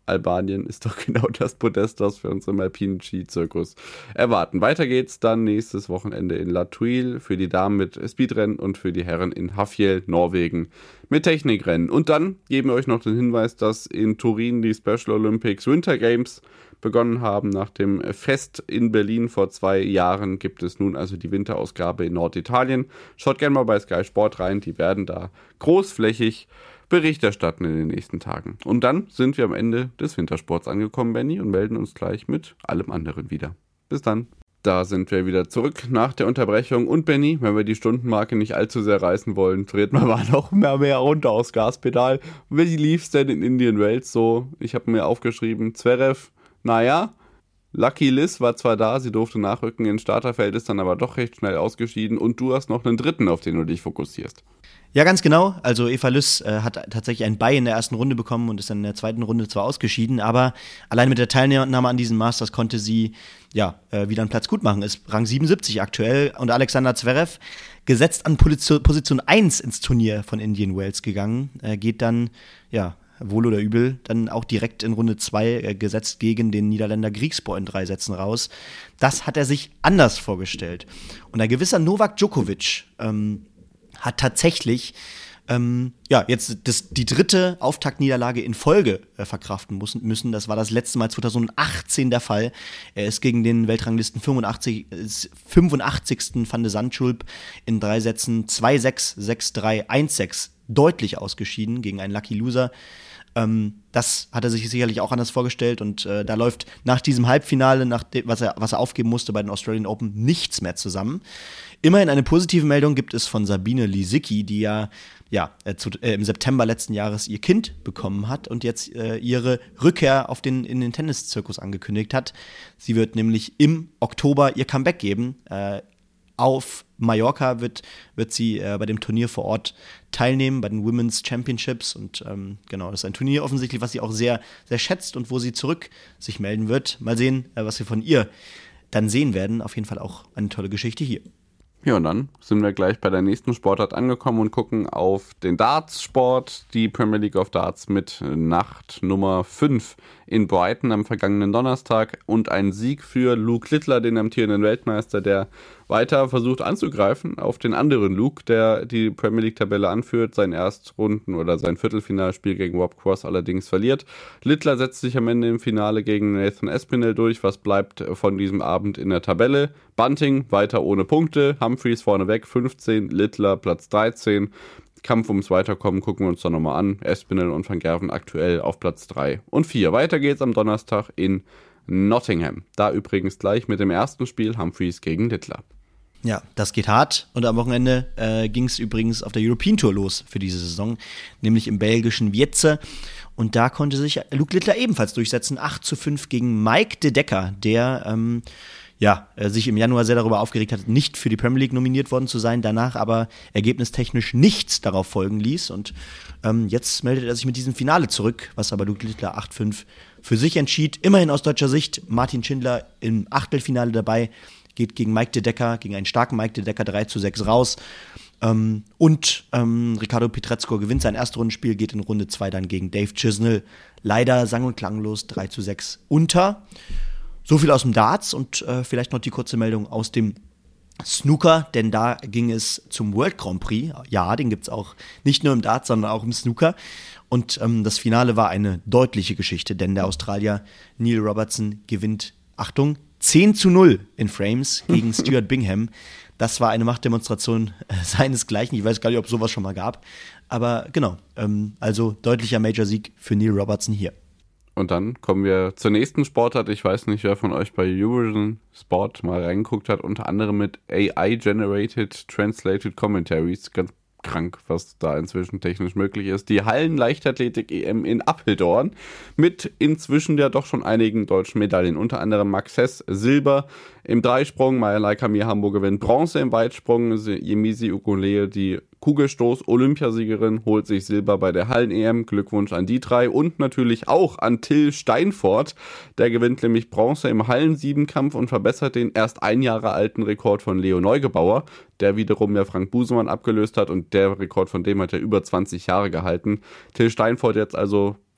Albanien ist doch genau das Podest, das wir uns im alpinen Skizirkus erwarten. Weiter geht's dann nächstes Wochenende in La Thuile für die Damen mit Speedrennen und für die Herren in Hafjell, Norwegen, mit Technikrennen. Und dann geben wir euch noch den Hinweis, dass in Turin die Special Olympics Winter Games begonnen haben. Nach dem Fest in Berlin vor zwei Jahren gibt es nun also die Winterausgabe in Norditalien. Schaut gerne mal bei Sky Sport rein, die werden da großflächig Bericht erstatten in den nächsten Tagen. Und dann sind wir am Ende des Wintersports angekommen, Benni, und melden uns gleich mit allem anderen wieder. Bis dann. Da sind wir wieder zurück nach der Unterbrechung. Und Benni, wenn wir die Stundenmarke nicht allzu sehr reißen wollen, treten wir mal noch mehr, mehr runter aufs Gaspedal. Wie lief's denn in Indian Wells so? Ich habe mir aufgeschrieben, Zverev, naja, Lucky Liz war zwar da, sie durfte nachrücken ins Starterfeld, ist dann aber doch recht schnell ausgeschieden. Und du hast noch einen dritten, auf den du dich fokussierst. Ja, ganz genau. Also Eva Lys äh, hat tatsächlich ein Bye in der ersten Runde bekommen und ist dann in der zweiten Runde zwar ausgeschieden, aber allein mit der Teilnahme an diesen Masters konnte sie ja äh, wieder einen Platz gut machen. Ist Rang siebenundsiebzig aktuell und Alexander Zverev, gesetzt an Position, Position eins ins Turnier von Indian Wells gegangen, äh, geht dann, ja, wohl oder übel, dann auch direkt in Runde zwei äh, gesetzt gegen den Niederländer Griekspoor in drei Sätzen raus. Das hat er sich anders vorgestellt. Und ein gewisser Novak Djokovic ähm, hat tatsächlich ähm, ja, jetzt das, die dritte Auftaktniederlage in Folge äh, verkraften müssen, müssen. Das war das letzte Mal zweitausendachtzehn der Fall. Er ist gegen den Weltranglisten fünfundachtzig, fünfundachtzigsten Van de Zandschulp in drei Sätzen zwei sechs, sechs drei, eins sechs deutlich ausgeschieden gegen einen Lucky Loser. Ähm, das hat er sich sicherlich auch anders vorgestellt und äh, da läuft nach diesem Halbfinale, nach dem, was er, was er aufgeben musste bei den Australian Open, nichts mehr zusammen. Immerhin eine positive Meldung gibt es von Sabine Lisicki, die ja, ja äh, zu, äh, im September letzten Jahres ihr Kind bekommen hat und jetzt äh, ihre Rückkehr auf den, in den Tenniszirkus angekündigt hat. Sie wird nämlich im Oktober ihr Comeback geben. Äh, Auf Mallorca wird, wird sie äh, bei dem Turnier vor Ort teilnehmen, bei den Women's Championships. Und ähm, genau, das ist ein Turnier offensichtlich, was sie auch sehr, sehr schätzt und wo sie zurück sich melden wird. Mal sehen, äh, was wir von ihr dann sehen werden. Auf jeden Fall auch eine tolle Geschichte hier. Ja, und dann sind wir gleich bei der nächsten Sportart angekommen und gucken auf den Darts-Sport, die Premier League of Darts mit Nacht Nummer fünf in Brighton am vergangenen Donnerstag und ein Sieg für Luke Littler, den amtierenden Weltmeister, der weiter versucht anzugreifen auf den anderen Luke, der die Premier League-Tabelle anführt, sein Erstrunden- oder sein Viertelfinalspiel gegen Rob Cross allerdings verliert. Littler setzt sich am Ende im Finale gegen Nathan Aspinall durch. Was bleibt von diesem Abend in der Tabelle? Bunting weiter ohne Punkte, Humphreys vorneweg fünfzehn, Littler Platz dreizehn. Kampf ums Weiterkommen gucken wir uns dann nochmal an. Aspinall und Van Gerven aktuell auf Platz drei und vier. Weiter geht's am Donnerstag in Nottingham. Da übrigens gleich mit dem ersten Spiel Humphreys gegen Littler. Ja, das geht hart. Und am Wochenende äh, ging es übrigens auf der European Tour los für diese Saison, nämlich im belgischen Wietze. Und da konnte sich Luke Littler ebenfalls durchsetzen. acht zu fünf gegen Mike de Decker, der ähm, ja, äh, sich im Januar sehr darüber aufgeregt hat, nicht für die Premier League nominiert worden zu sein, danach aber ergebnistechnisch nichts darauf folgen ließ. Und ähm, jetzt meldet er sich mit diesem Finale zurück, was aber Luke Littler acht fünf für sich entschied. Immerhin aus deutscher Sicht Martin Schindler im Achtelfinale dabei, geht gegen Mike de Decker, gegen einen starken Mike de Decker drei zu sechs raus. Ähm, und ähm, Ricardo Pietrezco gewinnt sein Erstrundenspiel, geht in Runde zwei dann gegen Dave Chisnell. Leider sang- und klanglos drei zu sechs unter. So viel aus dem Darts und äh, vielleicht noch die kurze Meldung aus dem Snooker, denn da ging es zum World Grand Prix. Ja, den gibt es auch nicht nur im Darts, sondern auch im Snooker. Und ähm, das Finale war eine deutliche Geschichte, denn der Australier Neil Robertson gewinnt, Achtung, zehn zu null in Frames gegen Stuart Bingham. Das war eine Machtdemonstration äh, seinesgleichen. Ich weiß gar nicht, ob es sowas schon mal gab. Aber genau, ähm, also deutlicher Major-Sieg für Neil Robertson hier. Und dann kommen wir zur nächsten Sportart. Ich weiß nicht, wer von euch bei Eurovision Sport mal reingeguckt hat. Unter anderem mit A I-Generated Translated Commentaries. Ganz krank, was da inzwischen technisch möglich ist. Die Hallen-Leichtathletik-E M in Apeldoorn mit inzwischen ja doch schon einigen deutschen Medaillen. Unter anderem Max Hess Silber im Dreisprung, Mayalai Kamir Hamburg gewinnt Bronze im Weitsprung, Yemisi Ukulele, die Kugelstoß-Olympiasiegerin, holt sich Silber bei der Hallen-E M. Glückwunsch an die drei und natürlich auch an Till Steinfort. Der gewinnt nämlich Bronze im Hallen-Siebenkampf und verbessert den erst ein Jahre alten Rekord von Leo Neugebauer, der wiederum ja Frank Busemann abgelöst hat und der Rekord von dem hat ja über zwanzig Jahre gehalten. Till Steinfort jetzt also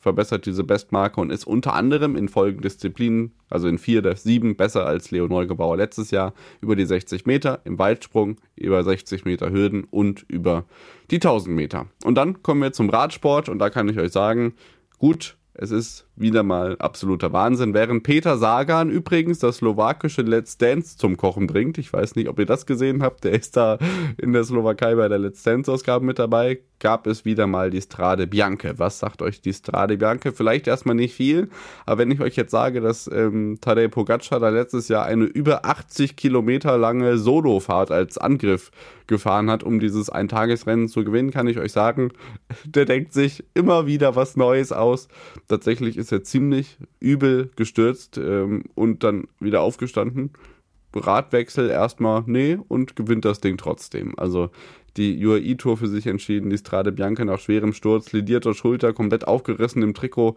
verbessert diese Bestmarke und ist unter anderem in folgenden Disziplinen, also in vier der sieben, besser als Leo Neugebauer letztes Jahr, über die sechzig Meter, im Weitsprung, über sechzig Meter Hürden und über die tausend Meter. Und dann kommen wir zum Radsport und da kann ich euch sagen, gut, es ist wieder mal absoluter Wahnsinn. Während Peter Sagan übrigens das slowakische Let's Dance zum Kochen bringt, ich weiß nicht, ob ihr das gesehen habt, der ist da in der Slowakei bei der Let's Dance-Ausgabe mit dabei, gab es wieder mal die Strade Bianche. Was sagt euch die Strade Bianche? Vielleicht erstmal nicht viel, aber wenn ich euch jetzt sage, dass ähm, Tadej Pogačar da letztes Jahr eine über achtzig Kilometer lange Solofahrt als Angriff gefahren hat, um dieses Eintagesrennen zu gewinnen, kann ich euch sagen, der denkt sich immer wieder was Neues aus. Tatsächlich ist er ziemlich übel gestürzt ähm, und dann wieder aufgestanden. Radwechsel erstmal, nee, und gewinnt das Ding trotzdem. Also die U A E-Tour für sich entschieden, die Strade Bianche nach schwerem Sturz, lidierter Schulter, komplett aufgerissen im Trikot,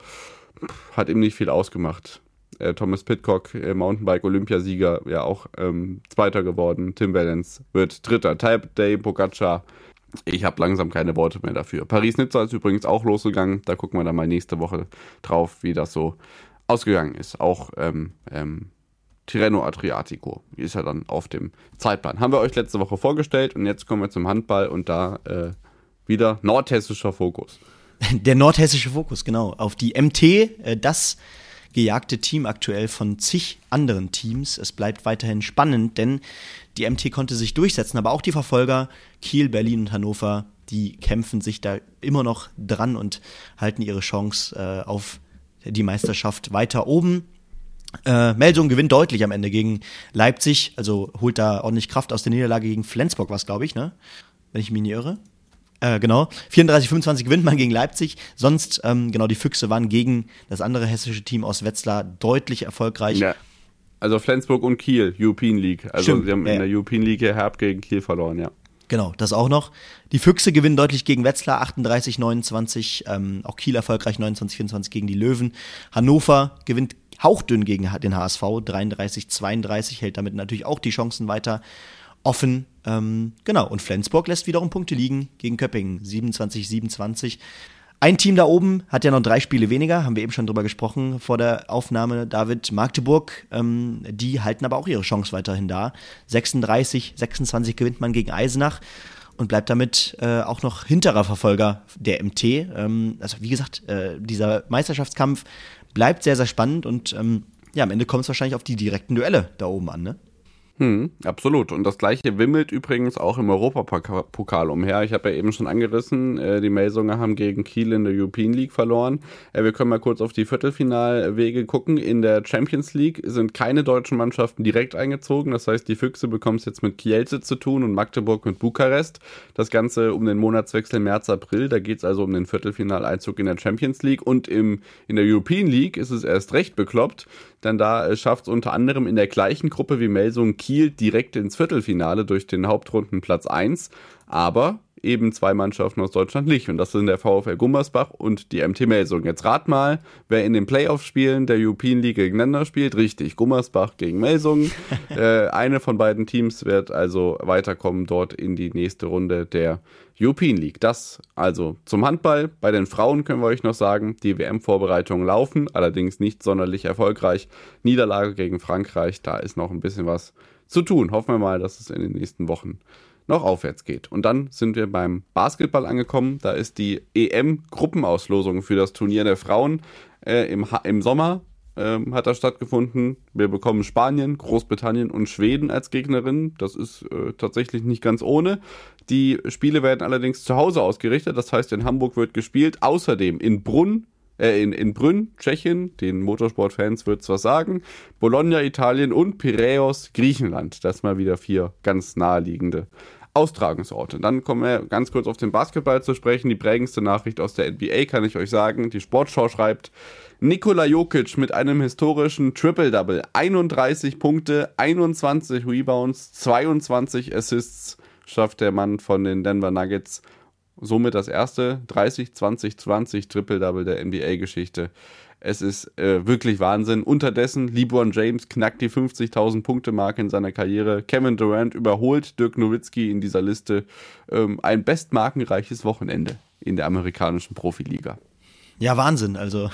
hat ihm nicht viel ausgemacht. Äh, Thomas Pidcock, äh, Mountainbike-Olympiasieger, ja auch ähm, Zweiter geworden. Tim Wellens wird Dritter. Tadej Pogačar, ich habe langsam keine Worte mehr dafür. Paris-Nizza ist übrigens auch losgegangen. Da gucken wir dann mal nächste Woche drauf, wie das so ausgegangen ist. Auch ähm, ähm, Tirreno Adriatico ist ja dann auf dem Zeitplan. Haben wir euch letzte Woche vorgestellt und jetzt kommen wir zum Handball und da äh, wieder nordhessischer Fokus. Der nordhessische Fokus, genau. Auf die M T, äh, das gejagte Team aktuell von zig anderen Teams. Es bleibt weiterhin spannend, denn die M T konnte sich durchsetzen, aber auch die Verfolger Kiel, Berlin und Hannover, die kämpfen sich da immer noch dran und halten ihre Chance äh, auf die Meisterschaft weiter oben. Äh, Melsung gewinnt deutlich am Ende gegen Leipzig, also holt da ordentlich Kraft aus der Niederlage gegen Flensburg, was glaube ich, ne? Wenn ich mich nicht irre. Äh, genau, vierunddreißig fünfundzwanzig gewinnt man gegen Leipzig. Sonst, ähm, genau, die Füchse waren gegen das andere hessische Team aus Wetzlar deutlich erfolgreich. Ja. Also Flensburg und Kiel, European League. Also Stimmt, sie haben ja. in der European League herb gegen Kiel verloren, ja. Genau, das auch noch. Die Füchse gewinnen deutlich gegen Wetzlar, achtunddreißig neunundzwanzig. Ähm, auch Kiel erfolgreich, neunundzwanzig vierundzwanzig gegen die Löwen. Hannover gewinnt hauchdünn gegen den H S V, dreiunddreißig zweiunddreißig, hält damit natürlich auch die Chancen weiter offen. Ähm, genau, und Flensburg lässt wiederum Punkte liegen gegen Köppingen, siebenundzwanzig siebenundzwanzig. Ein Team da oben hat ja noch drei Spiele weniger, haben wir eben schon drüber gesprochen vor der Aufnahme, David. Magdeburg, ähm, die halten aber auch ihre Chance weiterhin da. sechsunddreißig sechsundzwanzig gewinnt man gegen Eisenach und bleibt damit äh, auch noch hinterer Verfolger der M T. Ähm, also wie gesagt, äh, dieser Meisterschaftskampf bleibt sehr, sehr spannend und ähm, ja, am Ende kommt es wahrscheinlich auf die direkten Duelle da oben an, ne? Hm, absolut. Und das gleiche wimmelt übrigens auch im Europapokal umher. Ich habe ja eben schon angerissen, äh, die Melsunger haben gegen Kiel in der European League verloren. Äh, wir können mal kurz auf die Viertelfinalwege gucken. In der Champions League sind keine deutschen Mannschaften direkt eingezogen. Das heißt, die Füchse bekommen es jetzt mit Kielce zu tun und Magdeburg mit Bukarest. Das Ganze um den Monatswechsel März, April. Da geht es also um den Viertelfinaleinzug in der Champions League. Und im, in der European League ist es erst recht bekloppt, denn da äh, schafft es unter anderem in der gleichen Gruppe wie Melsung Kiel direkt ins Viertelfinale durch den Hauptrundenplatz eins, aber eben zwei Mannschaften aus Deutschland nicht und das sind der VfL Gummersbach und die M T Melsung. Jetzt rat mal, wer in den Playoff-Spielen der European League gegeneinander spielt. Richtig, Gummersbach gegen Melsung. äh, eine von beiden Teams wird also weiterkommen dort in die nächste Runde der European League. Das also zum Handball. Bei den Frauen können wir euch noch sagen, die W M-Vorbereitungen laufen, allerdings nicht sonderlich erfolgreich. Niederlage gegen Frankreich, da ist noch ein bisschen was zu tun. Hoffen wir mal, dass es in den nächsten Wochen noch aufwärts geht. Und dann sind wir beim Basketball angekommen. Da ist die E M-Gruppenauslosung für das Turnier der Frauen äh, im, im Sommer ähm, hat das stattgefunden. Wir bekommen Spanien, Großbritannien und Schweden als Gegnerinnen. Das ist äh, tatsächlich nicht ganz ohne. Die Spiele werden allerdings zu Hause ausgerichtet. Das heißt, in Hamburg wird gespielt. Außerdem in Brunn, äh, in, in Brünn, Tschechien, den Motorsportfans wird es was sagen, Bologna, Italien und Piräus, Griechenland. Das mal wieder vier ganz naheliegende Austragungsorte. Dann kommen wir ganz kurz auf den Basketball zu sprechen. Die prägendste Nachricht aus der N B A kann ich euch sagen. Die Sportschau schreibt, Nikola Jokic mit einem historischen Triple-Double. einunddreißig Punkte, einundzwanzig Rebounds, zweiundzwanzig Assists schafft der Mann von den Denver Nuggets. Somit das erste dreißig zwanzig zwanzig Triple-Double der N B A-Geschichte. Es ist äh, wirklich Wahnsinn. Unterdessen, LeBron James knackt die fünfzigtausend-Punkte-Marke in seiner Karriere. Kevin Durant überholt Dirk Nowitzki in dieser Liste. Ähm, ein bestmarkenreiches Wochenende in der amerikanischen Profiliga. Ja, Wahnsinn. Also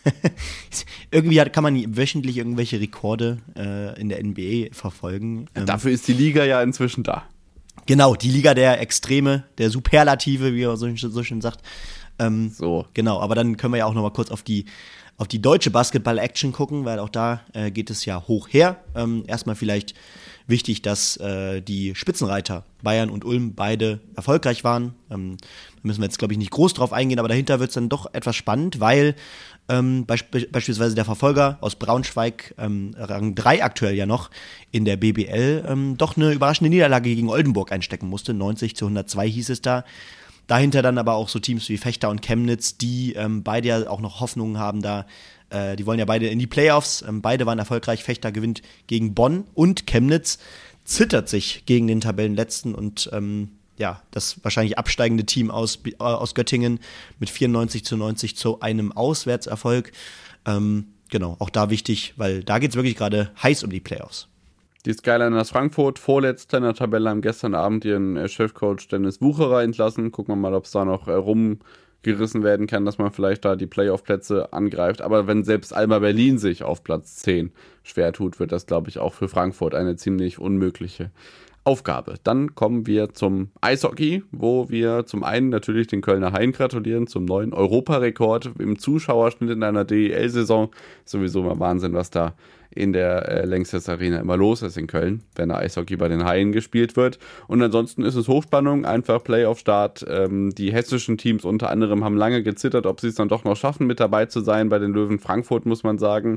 irgendwie hat, kann man wöchentlich irgendwelche Rekorde äh, in der N B A verfolgen. Ähm, Dafür ist die Liga ja inzwischen da. Genau, die Liga der Extreme, der Superlative, wie man so, so schön sagt. Ähm, so. Genau, aber dann können wir ja auch noch mal kurz auf die auf die deutsche Basketball-Action gucken, weil auch da äh, geht es ja hoch her. Ähm, erstmal vielleicht wichtig, dass äh, die Spitzenreiter Bayern und Ulm beide erfolgreich waren. Ähm, da müssen wir jetzt, glaube ich, nicht groß drauf eingehen, aber dahinter wird es dann doch etwas spannend, weil ähm, beisp- beispielsweise der Verfolger aus Braunschweig, ähm, Rang drei aktuell ja noch in der B B L, ähm, doch eine überraschende Niederlage gegen Oldenburg einstecken musste. neunzig zu hundertzwei hieß es da. Dahinter dann aber auch so Teams wie Fechter und Chemnitz, die ähm, beide ja auch noch Hoffnungen haben da. Äh, die wollen ja beide in die Playoffs. Ähm, beide waren erfolgreich. Fechter gewinnt gegen Bonn und Chemnitz zittert sich gegen den Tabellenletzten und ähm, ja, das wahrscheinlich absteigende Team aus, äh, aus Göttingen mit vierundneunzig zu neunzig zu einem Auswärtserfolg. Ähm, genau, auch da wichtig, weil da geht es wirklich gerade heiß um die Playoffs. Die Skyliners Frankfurt, vorletzter in der Tabelle, haben gestern Abend ihren äh, Chefcoach Dennis Wucherer entlassen. Gucken wir mal, ob es da noch äh, rumgerissen werden kann, dass man vielleicht da die Playoff-Plätze angreift. Aber wenn selbst Alba Berlin sich auf Platz zehn schwer tut, wird das, glaube ich, auch für Frankfurt eine ziemlich unmögliche Aufgabe. Dann kommen wir zum Eishockey, wo wir zum einen natürlich den Kölner Hain gratulieren zum neuen Europarekord im Zuschauerschnitt in einer D E L-Saison. Sowieso mal Wahnsinn, was da in der äh, Lanxess Arena immer los ist in Köln, wenn der Eishockey bei den Haien gespielt wird. Und ansonsten ist es Hochspannung, einfach Playoff-Start. Ähm, die hessischen Teams unter anderem haben lange gezittert, ob sie es dann doch noch schaffen, mit dabei zu sein. Bei den Löwen Frankfurt muss man sagen,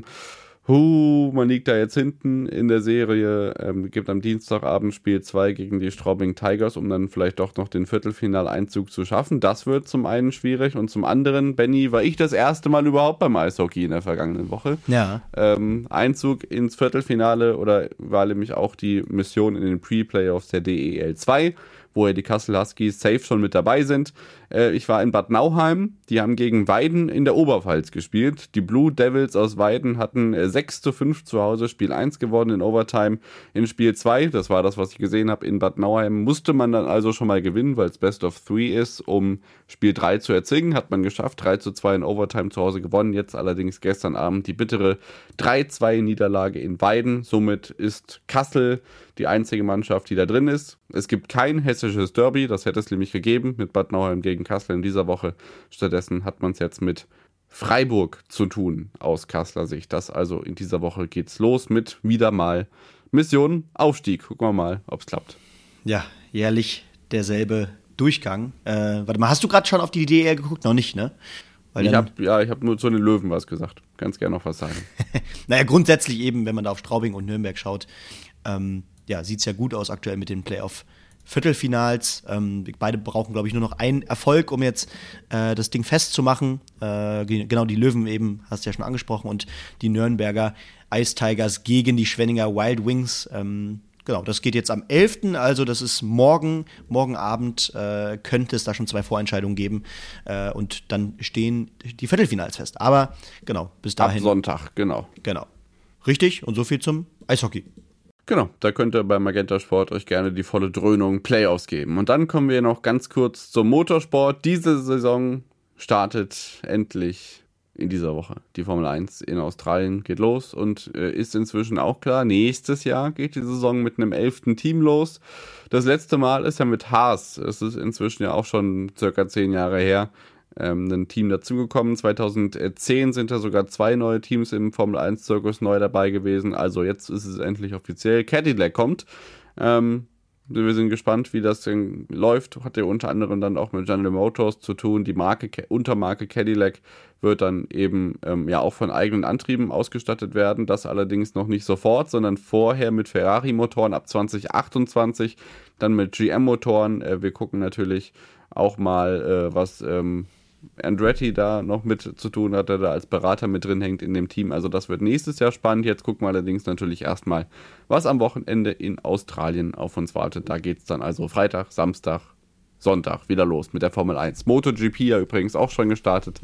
Huh, man liegt da jetzt hinten in der Serie, ähm, gibt am Dienstagabend Spiel zwei gegen die Straubing Tigers, um dann vielleicht doch noch den Viertelfinaleinzug zu schaffen. Das wird zum einen schwierig und zum anderen, Benny, war ich das erste Mal überhaupt beim Eishockey in der vergangenen Woche. Ja. Ähm, Einzug ins Viertelfinale oder war nämlich auch die Mission in den Pre-Playoffs der D E L zwei, wo ja die Kassel Huskies safe schon mit dabei sind. Äh, ich war in Bad Nauheim, die haben gegen Weiden in der Oberpfalz gespielt. Die Blue Devils aus Weiden hatten äh, sechs zu fünf zu Hause, Spiel eins gewonnen in Overtime. In Spiel zwei, das war das, was ich gesehen habe, in Bad Nauheim, musste man dann also schon mal gewinnen, weil es Best of Three ist, um Spiel drei zu erzwingen. Hat man geschafft, drei zu zwei in Overtime zu Hause gewonnen. Jetzt allerdings gestern Abend die bittere drei zu zwei Niederlage in Weiden. Somit ist Kassel die einzige Mannschaft, die da drin ist. Es gibt kein hessisches Derby, das hätte es nämlich gegeben, mit Bad Nauheim gegen Kassel in dieser Woche. Stattdessen hat man es jetzt mit Freiburg zu tun, aus Kasseler Sicht. Das also in dieser Woche geht's los mit wieder mal Mission Aufstieg. Gucken wir mal, ob es klappt. Ja, jährlich derselbe Durchgang. Äh, warte mal, hast du gerade schon auf die D E L geguckt? Noch nicht, ne? Weil ich habe ja, ich habe nur zu den Löwen was gesagt. Ganz gerne noch was sagen. Naja, grundsätzlich eben, wenn man da auf Straubing und Nürnberg schaut, ähm, ja, sieht es ja gut aus aktuell mit den Playoff-Viertelfinals. Ähm, beide brauchen, glaube ich, nur noch einen Erfolg, um jetzt äh, das Ding festzumachen. Äh, genau, die Löwen eben, hast du ja schon angesprochen, und die Nürnberger Ice Tigers gegen die Schwenninger Wild Wings. Ähm, genau, das geht jetzt am elften, also das ist morgen, morgen Abend äh, könnte es da schon zwei Vorentscheidungen geben äh, und dann stehen die Viertelfinals fest. Aber genau, bis dahin. Ab Sonntag, genau. Genau. Richtig, und so viel zum Eishockey. Genau, da könnt ihr bei Magenta Sport euch gerne die volle Dröhnung Playoffs geben. Und dann kommen wir noch ganz kurz zum Motorsport. Diese Saison startet endlich in dieser Woche. Die Formel eins in Australien geht los und äh, ist inzwischen auch klar, nächstes Jahr geht die Saison mit einem elften Team los. Das letzte Mal ist ja mit Haas, es ist inzwischen ja auch schon circa zehn Jahre her, ähm, ein Team dazugekommen. zweitausendzehn sind da sogar zwei neue Teams im Formel eins Zirkus neu dabei gewesen. Also jetzt ist es endlich offiziell. Cadillac kommt. Ähm, Wir sind gespannt, wie das denn läuft. Hat ja unter anderem dann auch mit General Motors zu tun. Die Marke, Untermarke Cadillac wird dann eben ähm, ja auch von eigenen Antrieben ausgestattet werden. Das allerdings noch nicht sofort, sondern vorher mit Ferrari-Motoren ab zwanzig achtundzwanzig, dann mit G M-Motoren. Äh, wir gucken natürlich auch mal, äh, was ähm, Andretti da noch mit zu tun hat, der da als Berater mit drin hängt in dem Team. Also das wird nächstes Jahr spannend. Jetzt gucken wir allerdings natürlich erstmal, was am Wochenende in Australien auf uns wartet. Da geht es dann also Freitag, Samstag, Sonntag wieder los mit der Formel eins. MotoGP ja übrigens auch schon gestartet. Ja.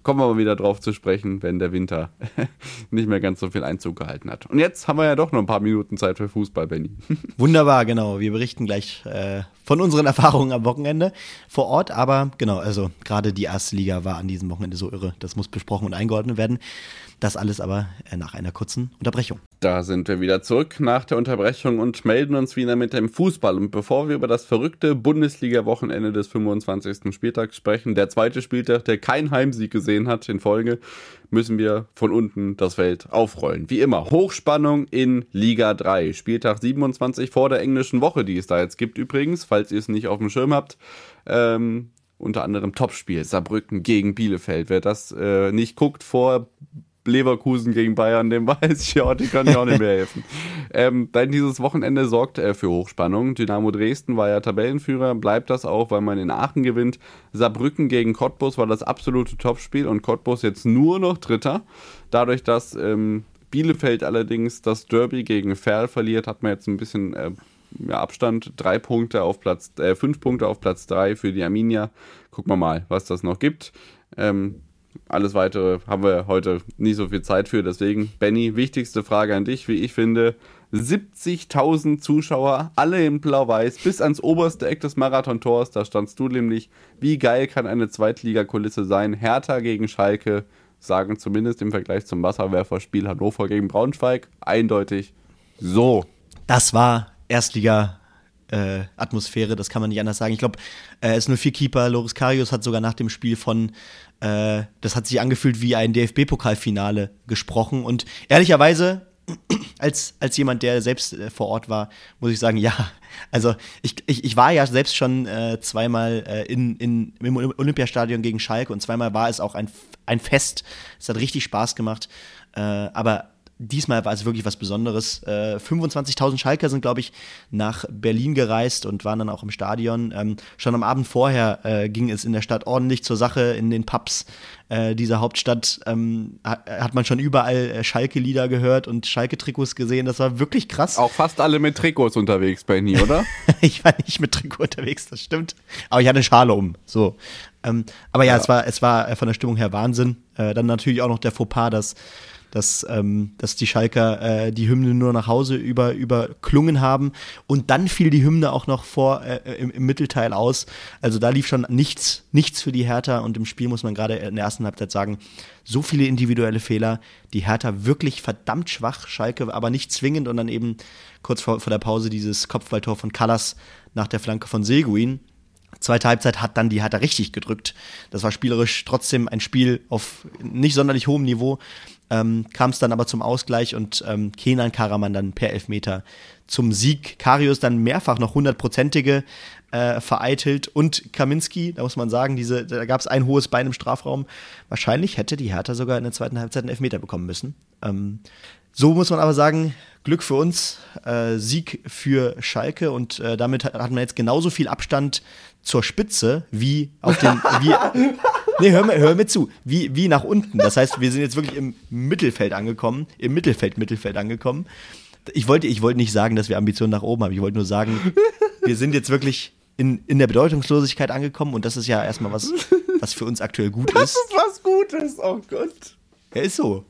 kommen wir mal wieder drauf zu sprechen, wenn der Winter nicht mehr ganz so viel Einzug gehalten hat. Und jetzt haben wir ja doch noch ein paar Minuten Zeit für Fußball, Benni. Wunderbar, genau. Wir berichten gleich äh, von unseren Erfahrungen am Wochenende vor Ort. Aber genau, also gerade die erste Liga war an diesem Wochenende so irre. Das muss besprochen und eingeordnet werden. Das alles aber äh, nach einer kurzen Unterbrechung. Da sind wir wieder zurück nach der Unterbrechung und melden uns wieder mit dem Fußball. Und bevor wir über das verrückte Bundesliga-Wochenende des fünfundzwanzigsten Spieltags sprechen, der zweite Spieltag, der keinen Heimsieg gesehen hat in Folge, müssen wir von unten das Feld aufrollen. Wie immer, Hochspannung in Liga drei. Spieltag siebenundzwanzig vor der englischen Woche, die es da jetzt gibt übrigens, falls ihr es nicht auf dem Schirm habt. Ähm, unter anderem Topspiel, Saarbrücken gegen Bielefeld. Wer das äh, nicht guckt vor Leverkusen gegen Bayern, dem weiß ich ja, die kann ich auch nicht mehr helfen. ähm, dann dieses Wochenende sorgt er für Hochspannung. Dynamo Dresden war ja Tabellenführer, bleibt das auch, weil man in Aachen gewinnt. Saarbrücken gegen Cottbus war das absolute Topspiel und Cottbus jetzt nur noch Dritter. Dadurch, dass ähm, Bielefeld allerdings das Derby gegen Verl verliert, hat man jetzt ein bisschen äh, ja, Abstand. Drei Punkte auf Platz, äh, fünf Punkte auf Platz drei für die Arminia. Gucken wir mal, was das noch gibt. Ähm, Alles Weitere haben wir heute nicht so viel Zeit für, deswegen, Benni, wichtigste Frage an dich, wie ich finde, siebzigtausend Zuschauer, alle in Blau-Weiß, bis ans oberste Eck des Marathontors, da standst du nämlich, wie geil kann eine Zweitligakulisse sein, Hertha gegen Schalke, sagen zumindest im Vergleich zum Wasserwerferspiel Hannover gegen Braunschweig, eindeutig so. Das war Erstliga Äh, Atmosphäre, das kann man nicht anders sagen. Ich glaube, äh, S null vier Keeper Loris Karius hat sogar nach dem Spiel von, äh, das hat sich angefühlt wie ein D F B-Pokalfinale gesprochen und ehrlicherweise, als, als jemand, der selbst äh, vor Ort war, muss ich sagen, ja, also ich, ich, ich war ja selbst schon äh, zweimal äh, in, in, im Olympiastadion gegen Schalke und zweimal war es auch ein, ein Fest. Es hat richtig Spaß gemacht, äh, aber diesmal war es wirklich was Besonderes. Äh, fünfundzwanzigtausend Schalker sind, glaube ich, nach Berlin gereist und waren dann auch im Stadion. Ähm, schon am Abend vorher äh, ging es in der Stadt ordentlich zur Sache. In den Pubs äh, dieser Hauptstadt ähm, hat, hat man schon überall äh, Schalke-Lieder gehört und Schalke-Trikots gesehen. Das war wirklich krass. Auch fast alle mit Trikots unterwegs, Benni, oder? Ich war nicht mit Trikot unterwegs, das stimmt. Aber ich hatte eine Schale um. So. Ähm, aber ja, ja, es war, es war von der Stimmung her Wahnsinn. Äh, dann natürlich auch noch der Fauxpas, dass dass, ähm, dass die Schalker äh, die Hymne nur nach Hause über, überklungen haben. Und dann fiel die Hymne auch noch vor äh, im, im Mittelteil aus. Also da lief schon nichts, nichts für die Hertha. Und im Spiel muss man gerade in der ersten Halbzeit sagen, so viele individuelle Fehler. Die Hertha wirklich verdammt schwach, Schalke aber nicht zwingend. Und dann eben kurz vor, vor der Pause dieses Kopfballtor von Kallas nach der Flanke von Seguin. Zweite Halbzeit hat dann die Hertha richtig gedrückt. Das war spielerisch trotzdem ein Spiel auf nicht sonderlich hohem Niveau. Ähm, kam es dann aber zum Ausgleich und ähm, Kenan Karaman dann per Elfmeter zum Sieg. Karius dann mehrfach noch hundertprozentige äh, vereitelt und Kaminski, da muss man sagen, diese, da gab es ein hohes Bein im Strafraum. Wahrscheinlich hätte die Hertha sogar in der zweiten Halbzeit einen Elfmeter bekommen müssen. Ähm, so muss man aber sagen, Glück für uns, äh, Sieg für Schalke und äh, damit hat, hat man jetzt genauso viel Abstand zur Spitze wie auf den, wie, nee, hör mir, hör mir zu, wie, wie nach unten. Das heißt, wir sind jetzt wirklich im Mittelfeld angekommen, im Mittelfeld, Mittelfeld angekommen. Ich wollte, ich wollte nicht sagen, dass wir Ambitionen nach oben haben, ich wollte nur sagen, wir sind jetzt wirklich in, in der Bedeutungslosigkeit angekommen und das ist ja erstmal was, was für uns aktuell gut ist. Das ist was Gutes, oh Gott. Ja, ist so.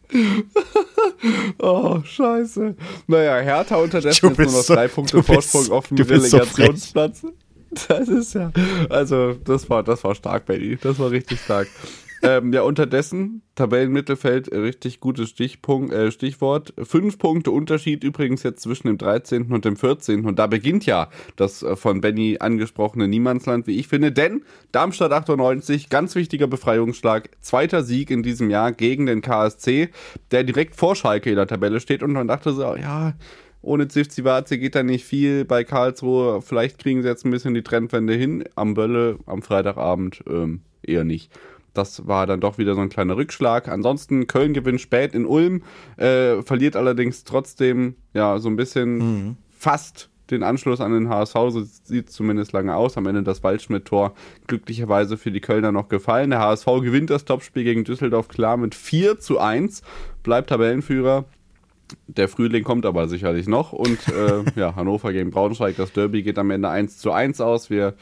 Oh, scheiße. Naja, Hertha unterdessen jetzt nur noch so, drei Punkte Vorsprung bist, auf dem Relegationsplatz. So das ist ja, also das war, das war stark, Benni. Das war richtig stark. ähm, ja, unterdessen, Tabellenmittelfeld, richtig gutes Stichpunkt, äh, Stichwort. Fünf Punkte Unterschied übrigens jetzt zwischen dem dreizehnten und dem vierzehnten Und da beginnt ja das äh, von Benni angesprochene Niemandsland, wie ich finde. Denn Darmstadt achtundneunzig, ganz wichtiger Befreiungsschlag, zweiter Sieg in diesem Jahr gegen den K S C, der direkt vor Schalke in der Tabelle steht. Und man dachte so, ja, ohne Zivcivace geht da nicht viel. Bei Karlsruhe, vielleicht kriegen sie jetzt ein bisschen die Trendwende hin. Am Bölle, am Freitagabend ähm, eher nicht. Das war dann doch wieder so ein kleiner Rückschlag. Ansonsten Köln gewinnt spät in Ulm, äh, verliert allerdings trotzdem ja so ein bisschen mhm. fast den Anschluss an den H S V. So sieht es zumindest lange aus. Am Ende das Waldschmidt-Tor glücklicherweise für die Kölner noch gefallen. Der H S V gewinnt das Topspiel gegen Düsseldorf klar mit vier zu eins, bleibt Tabellenführer. Der Frühling kommt aber sicherlich noch und äh, ja, Hannover gegen Braunschweig, das Derby geht am Ende eins zu eins aus. Wir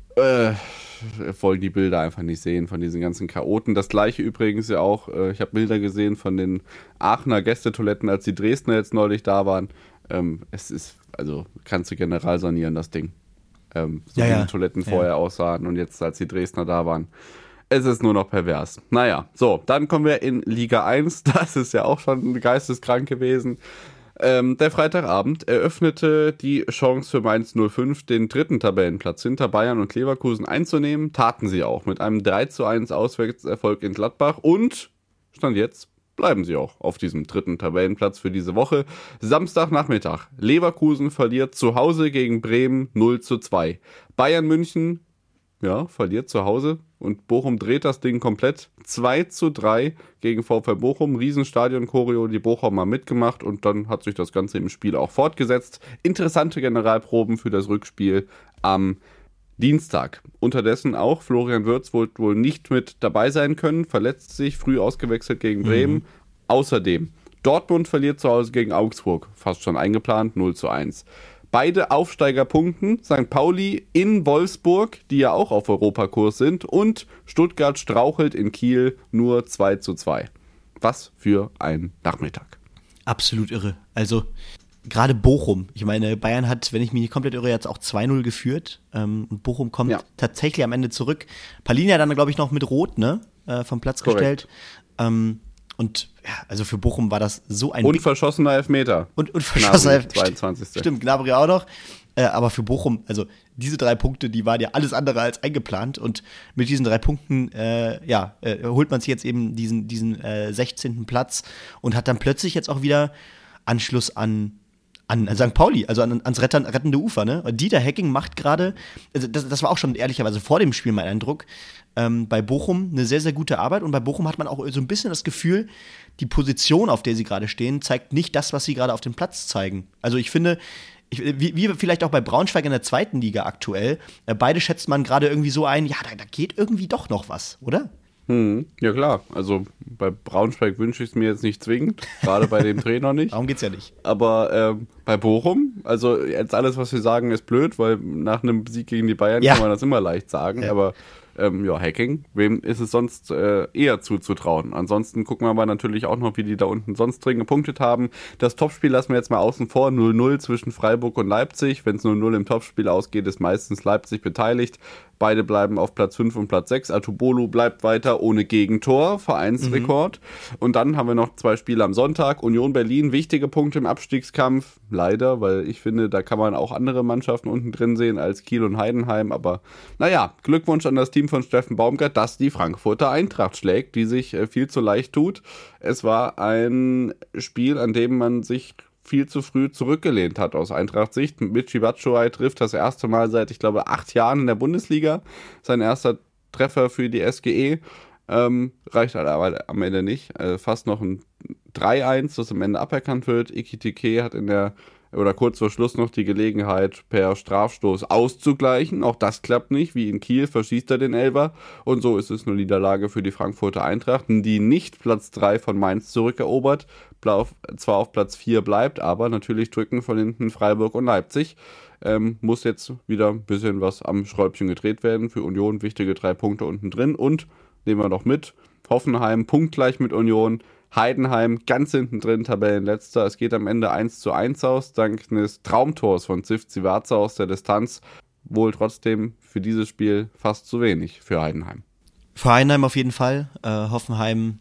Äh, wollen die Bilder einfach nicht sehen von diesen ganzen Chaoten. Das gleiche übrigens ja auch, äh, ich habe Bilder gesehen von den Aachener Gästetoiletten, als die Dresdner jetzt neulich da waren. Ähm, es ist, also kannst du general sanieren, das Ding. Ähm, so Ja, wie ja. die Toiletten Ja. vorher aussahen und jetzt, als die Dresdner da waren. Es ist nur noch pervers. Naja, so, dann kommen wir in Liga eins. Das ist ja auch schon geisteskrank gewesen. Ähm, der Freitagabend eröffnete die Chance für Mainz null fünf, den dritten Tabellenplatz hinter Bayern und Leverkusen einzunehmen. Taten sie auch mit einem drei zu eins Auswärtserfolg in Gladbach und, Stand jetzt, bleiben sie auch auf diesem dritten Tabellenplatz für diese Woche. Samstagnachmittag. Leverkusen verliert zu Hause gegen Bremen null zu zwei. Bayern München, ja, verliert zu Hause und Bochum dreht das Ding komplett. zwei zu drei gegen VfL Bochum. Riesenstadion-Choreo, die Bochumer mitgemacht und dann hat sich das Ganze im Spiel auch fortgesetzt. Interessante Generalproben für das Rückspiel am Dienstag. Unterdessen auch Florian Wirtz wohl, wohl nicht mit dabei sein können, verletzt sich, früh ausgewechselt gegen Bremen. Mhm. Außerdem, Dortmund verliert zu Hause gegen Augsburg, fast schon eingeplant, null zu eins. Beide Aufsteiger punkten, Sankt Pauli in Wolfsburg, die ja auch auf Europakurs sind, und Stuttgart strauchelt in Kiel nur zwei zu zwei. Was für ein Nachmittag. Absolut irre. Also gerade Bochum. Ich meine, Bayern hat, wenn ich mich nicht komplett irre, jetzt auch zwei null geführt. Ähm, und Bochum kommt ja. tatsächlich am Ende zurück. Palina dann, glaube ich, noch mit Rot, ne? Äh, vom Platz Korrekt. gestellt. Ähm, und ja, also für Bochum war das so ein... Und Big- verschossener Elfmeter. Und, und verschossener Elfmeter. zweiundzwanzigste Stimmt, Gnabry auch noch. Äh, aber für Bochum, also diese drei Punkte, die waren ja alles andere als eingeplant. Und mit diesen drei Punkten, äh, ja, äh, holt man sich jetzt eben diesen, diesen äh, sechzehnten Platz und hat dann plötzlich jetzt auch wieder Anschluss an an Sankt Pauli, also an, ans rettern, rettende Ufer, ne? Und Dieter Hecking macht gerade, also das, das war auch schon ehrlicherweise vor dem Spiel mein Eindruck, ähm, bei Bochum eine sehr, sehr gute Arbeit und bei Bochum hat man auch so ein bisschen das Gefühl, die Position, auf der sie gerade stehen, zeigt nicht das, was sie gerade auf dem Platz zeigen. Also ich finde, ich, wie, wie vielleicht auch bei Braunschweig in der zweiten Liga aktuell, äh, beide schätzt man gerade irgendwie so ein, ja, da, da geht irgendwie doch noch was, oder? Hm, ja klar, also bei Braunschweig wünsche ich es mir jetzt nicht zwingend, gerade bei dem Trainer nicht. Darum geht's ja nicht. Aber ähm, bei Bochum, also jetzt alles, was wir sagen, ist blöd, weil nach einem Sieg gegen die Bayern ja. kann man das immer leicht sagen, ja. aber ähm, ja, Hacking, wem ist es sonst äh, eher zuzutrauen? Ansonsten gucken wir mal natürlich auch noch, wie die da unten sonst drin gepunktet haben. Das Topspiel lassen wir jetzt mal außen vor, null null zwischen Freiburg und Leipzig. Wenn es null null im Topspiel ausgeht, ist meistens Leipzig beteiligt. Beide bleiben auf Platz fünf und Platz sechs. Atubolu bleibt weiter ohne Gegentor, Vereinsrekord. Mhm. Und dann haben wir noch zwei Spiele am Sonntag. Union Berlin, wichtige Punkte im Abstiegskampf. Leider, weil ich finde, da kann man auch andere Mannschaften unten drin sehen als Kiel und Heidenheim. Aber naja, Glückwunsch an das Team von Steffen Baumgart, das die Frankfurter Eintracht schlägt, die sich viel zu leicht tut. Es war ein Spiel, an dem man sich viel zu früh zurückgelehnt hat aus Eintracht-Sicht. Michy Batshuayi trifft das erste Mal seit, ich glaube, acht Jahren in der Bundesliga. Sein erster Treffer für die S G E. Ähm, reicht halt aber am Ende nicht. Äh, fast noch ein drei eins, das am Ende aberkannt wird. Ekitike hat in der oder kurz vor Schluss noch die Gelegenheit, per Strafstoß auszugleichen. Auch das klappt nicht. Wie in Kiel verschießt er den Elfer. Und so ist es eine Niederlage für die Frankfurter Eintracht, die nicht Platz drei von Mainz zurückerobert, zwar auf Platz vier bleibt, aber natürlich drücken von hinten Freiburg und Leipzig. Ähm, muss jetzt wieder ein bisschen was am Schräubchen gedreht werden. Für Union wichtige drei Punkte unten drin. Und, nehmen wir noch mit, Hoffenheim punktgleich mit Union. Heidenheim ganz hinten drin, Tabellenletzter. Es geht am Ende eins zu eins aus, dank eines Traumtors von Zivcivaza aus der Distanz. Wohl trotzdem für dieses Spiel fast zu wenig für Heidenheim. Für Heidenheim auf jeden Fall. Äh, Hoffenheim,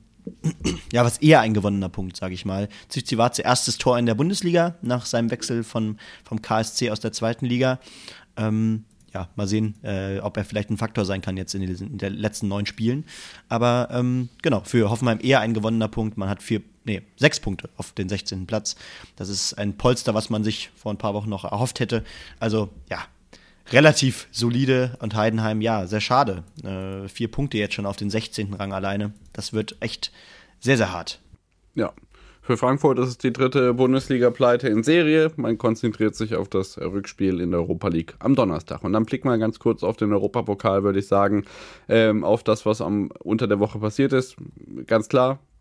ja, was eher ein gewonnener Punkt, sage ich mal. Zivcivaza erstes Tor in der Bundesliga nach seinem Wechsel von, vom K S C aus der zweiten Liga. Ähm, Ja, mal sehen, äh, ob er vielleicht ein Faktor sein kann jetzt in den, in den letzten neun Spielen. Aber ähm, genau, für Hoffenheim eher ein gewonnener Punkt. Man hat vier, nee, sechs Punkte auf den sechzehnten Platz. Das ist ein Polster, was man sich vor ein paar Wochen noch erhofft hätte. Also, ja, relativ solide. Und Heidenheim, ja, sehr schade. Äh, vier Punkte jetzt schon auf den sechzehnten Rang alleine. Das wird echt sehr, sehr hart. Ja. Für Frankfurt ist es die dritte Bundesliga-Pleite in Serie. Man konzentriert sich auf das Rückspiel in der Europa League am Donnerstag. Und dann blicken wir ganz kurz auf den Europapokal, würde ich sagen, ähm, auf das, was am, unter der Woche passiert ist. Ganz klar,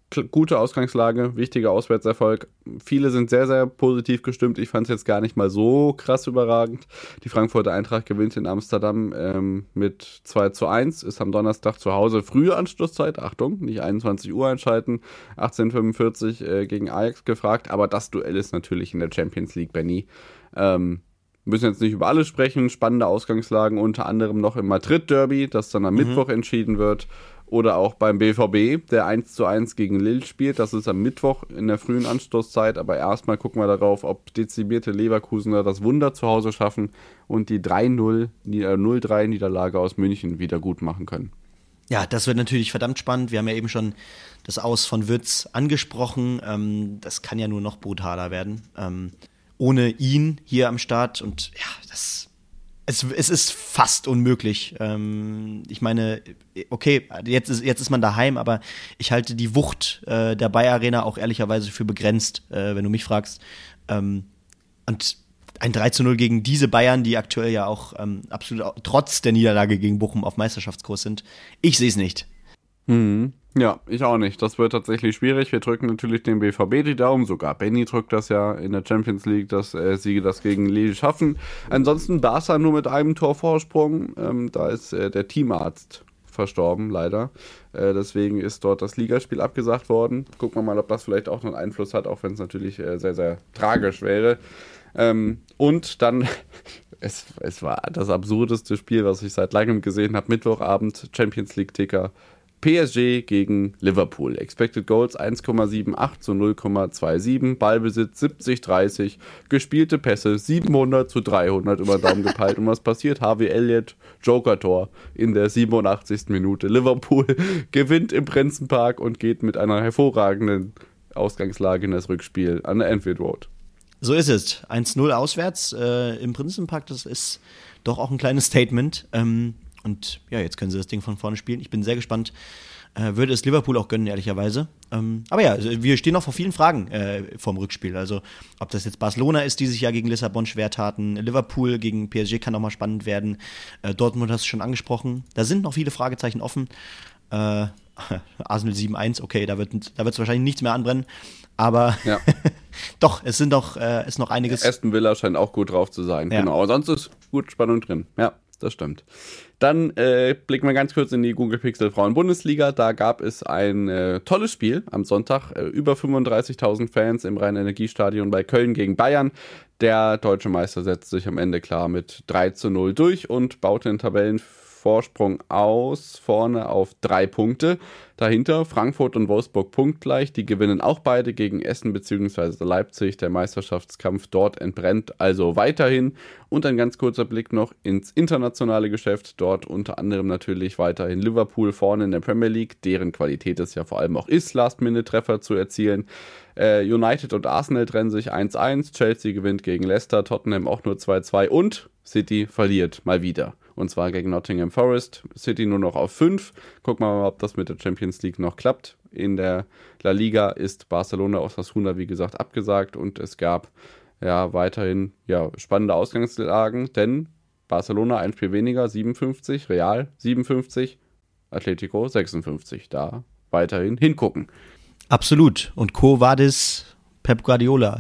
gute Ausgangslage, wichtiger Auswärtserfolg. Viele sind sehr, sehr positiv gestimmt. Ich fand es jetzt gar nicht mal so krass überragend. Die Frankfurter Eintracht gewinnt in Amsterdam ähm, mit zwei zu eins, ist am Donnerstag zu Hause. Frühe Anschlusszeit, Achtung, nicht einundzwanzig Uhr einschalten, achtzehn Uhr fünfundvierzig äh, gegen Ajax gefragt. Aber das Duell ist natürlich in der Champions League, Benny. Ähm, Wir müssen jetzt nicht über alles sprechen. Spannende Ausgangslagen, unter anderem noch im Madrid-Derby, das dann am mhm. Mittwoch entschieden wird. Oder auch beim B V B, der eins zu eins gegen Lille spielt. Das ist am Mittwoch in der frühen Anstoßzeit. Aber erstmal gucken wir darauf, ob dezimierte Leverkusener das Wunder zu Hause schaffen und die drei null, null drei Niederlage aus München wieder gut machen können. Ja, das wird natürlich verdammt spannend. Wir haben ja eben schon das Aus von Wirtz angesprochen. Ähm, das kann ja nur noch brutaler werden. Ähm, ohne ihn hier am Start. Und ja, das Es, es ist fast unmöglich. Ähm, ich meine, okay, jetzt ist, jetzt ist man daheim, aber ich halte die Wucht äh, der Bayer Arena auch ehrlicherweise für begrenzt, äh, wenn du mich fragst. Ähm, und ein drei zu null gegen diese Bayern, die aktuell ja auch ähm, absolut auch, trotz der Niederlage gegen Bochum auf Meisterschaftskurs sind, ich sehe es nicht. Mhm. Ja, ich auch nicht. Das wird tatsächlich schwierig. Wir drücken natürlich dem B V B die Daumen. Sogar Benny drückt das ja in der Champions League, dass äh, sie das gegen Lille schaffen. Ansonsten Barca nur mit einem Torvorsprung. Ähm, da ist äh, der Teamarzt verstorben, leider. Äh, deswegen ist dort das Ligaspiel abgesagt worden. Gucken wir mal, ob das vielleicht auch noch einen Einfluss hat, auch wenn es natürlich äh, sehr, sehr tragisch wäre. Ähm, und dann... Es, es war das absurdeste Spiel, was ich seit langem gesehen habe. Mittwochabend, Champions League-Ticker. P S G gegen Liverpool. Expected Goals eins Komma achtundsiebzig zu null Komma siebenundzwanzig. Ballbesitz siebzig dreißig. Gespielte Pässe siebenhundert zu dreihundert über den Daumen gepeilt. Und was passiert? Harvey Elliott, Joker-Tor in der siebenundachtzigsten Minute. Liverpool gewinnt im Prinzenpark und geht mit einer hervorragenden Ausgangslage in das Rückspiel an der Anfield Road. So ist es. eins null auswärts äh, im Prinzenpark. Das ist doch auch ein kleines Statement. Ähm Und ja, jetzt können sie das Ding von vorne spielen. Ich bin sehr gespannt. Äh, würde es Liverpool auch gönnen, ehrlicherweise. Ähm, aber ja, wir stehen noch vor vielen Fragen äh, vorm Rückspiel. Also, ob das jetzt Barcelona ist, die sich ja gegen Lissabon schwer taten. Liverpool gegen P S G kann auch mal spannend werden. Äh, Dortmund hast du schon angesprochen. Da sind noch viele Fragezeichen offen. Äh, Arsenal sieben eins, okay, da wird da wird's wahrscheinlich nichts mehr anbrennen. Aber ja. Doch, es sind noch, äh, ist noch einiges. Aston Villa scheint auch gut drauf zu sein. Ja. Genau, aber sonst ist gut Spannung drin. Ja. Das stimmt. Dann äh, blicken wir ganz kurz in die Google Pixel Frauen-Bundesliga. Da gab es ein äh, tolles Spiel am Sonntag. Äh, über fünfunddreißigtausend Fans im Rhein-Energiestadion bei Köln gegen Bayern. Der deutsche Meister setzt sich am Ende klar mit drei zu null durch und baut den Tabellenvorsprung aus, vorne auf drei Punkte. Dahinter Frankfurt und Wolfsburg punktgleich. Die gewinnen auch beide gegen Essen bzw. Leipzig. Der Meisterschaftskampf dort entbrennt also weiterhin. Und ein ganz kurzer Blick noch ins internationale Geschäft. Dort unter anderem natürlich weiterhin Liverpool vorne in der Premier League, deren Qualität es ja vor allem auch ist, Last-Minute-Treffer zu erzielen. Äh, United und Arsenal trennen sich eins eins. Chelsea gewinnt gegen Leicester, Tottenham auch nur zwei zwei und City verliert mal wieder. Und zwar gegen Nottingham Forest. City nur noch auf fünf. Gucken wir mal, ob das mit der Champions League noch klappt. In der La Liga ist Barcelona Osasuna, wie gesagt, abgesagt. Und es gab ja weiterhin ja, spannende Ausgangslagen. Denn Barcelona ein Spiel weniger, siebenundfünfzig. Real siebenundfünfzig. Atletico sechsundfünfzig. Da weiterhin hingucken. Absolut. Und Quo Vadis Pep Guardiola.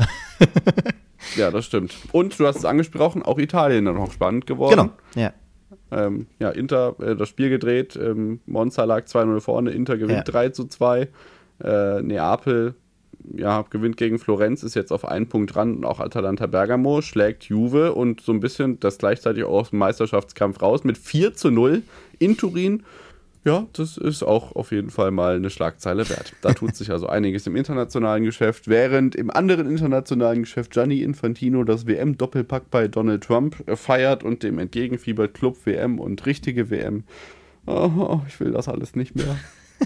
Ja, das stimmt. Und du hast es angesprochen, auch Italien dann noch spannend geworden. Genau, ja. Ähm, ja, Inter äh, das Spiel gedreht, ähm, Monza lag zwei null vorne, Inter gewinnt ja. drei zu zwei, äh, Neapel ja, gewinnt gegen Florenz, ist jetzt auf einen Punkt dran und auch Atalanta Bergamo schlägt Juve und so ein bisschen das gleichzeitig auch aus dem Meisterschaftskampf raus mit vier zu null in Turin. Ja, das ist auch auf jeden Fall mal eine Schlagzeile wert. Da tut sich also einiges im internationalen Geschäft, während im anderen internationalen Geschäft Gianni Infantino das W M-Doppelpack bei Donald Trump feiert und dem entgegenfiebert Club W M und richtige W M. Oh, ich will das alles nicht mehr.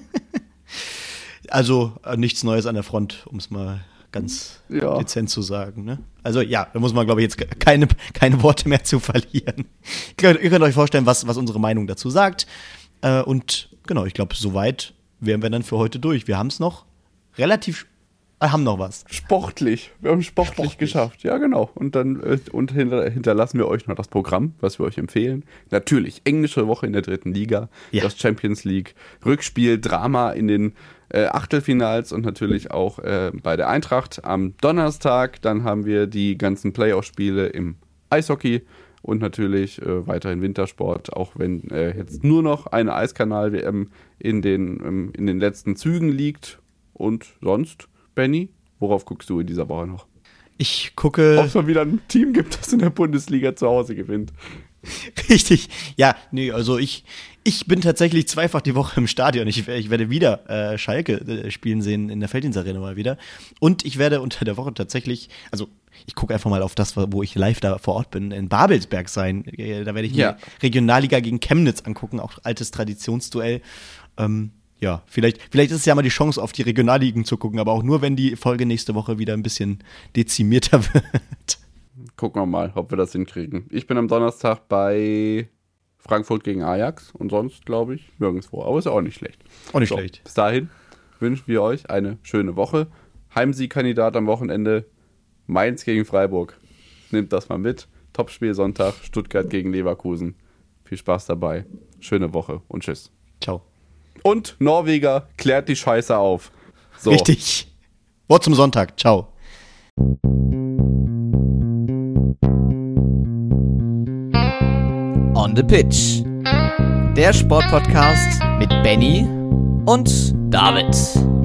Also nichts Neues an der Front, um es mal ganz ja. dezent zu sagen. Ne? Also ja, da muss man, glaube ich, jetzt keine, keine Worte mehr zu verlieren. Ihr könnt, ihr könnt euch vorstellen, was, was unsere Meinung dazu sagt. Und genau, ich glaube, soweit wären wir dann für heute durch. Wir haben es noch relativ haben noch was. Sportlich. Wir haben sportlich, sportlich. geschafft. Ja, genau. Und dann äh, und hinter, hinterlassen wir euch noch das Programm, was wir euch empfehlen. Natürlich, englische Woche in der dritten Liga, ja. Das Champions League, Rückspiel, Drama in den äh, Achtelfinals und natürlich auch äh, bei der Eintracht am Donnerstag. Dann haben wir die ganzen Playoff-Spiele im Eishockey und natürlich äh, weiterhin Wintersport, auch wenn äh, jetzt nur noch eine Eiskanal-W M in den, ähm, in den letzten Zügen liegt. Und sonst, Benny, worauf guckst du in dieser Woche noch? Ich gucke... Ob es mal wieder ein Team gibt, das in der Bundesliga zu Hause gewinnt. Richtig. Ja, nee, also ich, ich bin tatsächlich zweifach die Woche im Stadion. Ich, ich werde wieder äh, Schalke äh, spielen sehen in der Felddienst-Arena mal wieder. Und ich werde unter der Woche tatsächlich, also ich gucke einfach mal auf das, wo ich live da vor Ort bin, in Babelsberg sein. Da werde ich mir ja. Regionalliga gegen Chemnitz angucken, auch altes Traditionsduell. Ähm, ja, vielleicht, vielleicht ist es ja mal die Chance, auf die Regionalligen zu gucken, aber auch nur, wenn die Folge nächste Woche wieder ein bisschen dezimierter wird. Gucken wir mal, ob wir das hinkriegen. Ich bin am Donnerstag bei Frankfurt gegen Ajax und sonst, glaube ich, nirgendwo. Aber ist auch nicht schlecht. Auch nicht so, schlecht. Bis dahin wünschen wir euch eine schöne Woche. Heimsiegkandidat am Wochenende Mainz gegen Freiburg. Nehmt das mal mit. Topspiel Sonntag, Stuttgart gegen Leverkusen. Viel Spaß dabei. Schöne Woche und tschüss. Ciao. Und Norweger klärt die Scheiße auf. So. Richtig. Wort zum Sonntag. Ciao. On the Pitch. Der Sportpodcast mit Benny und David.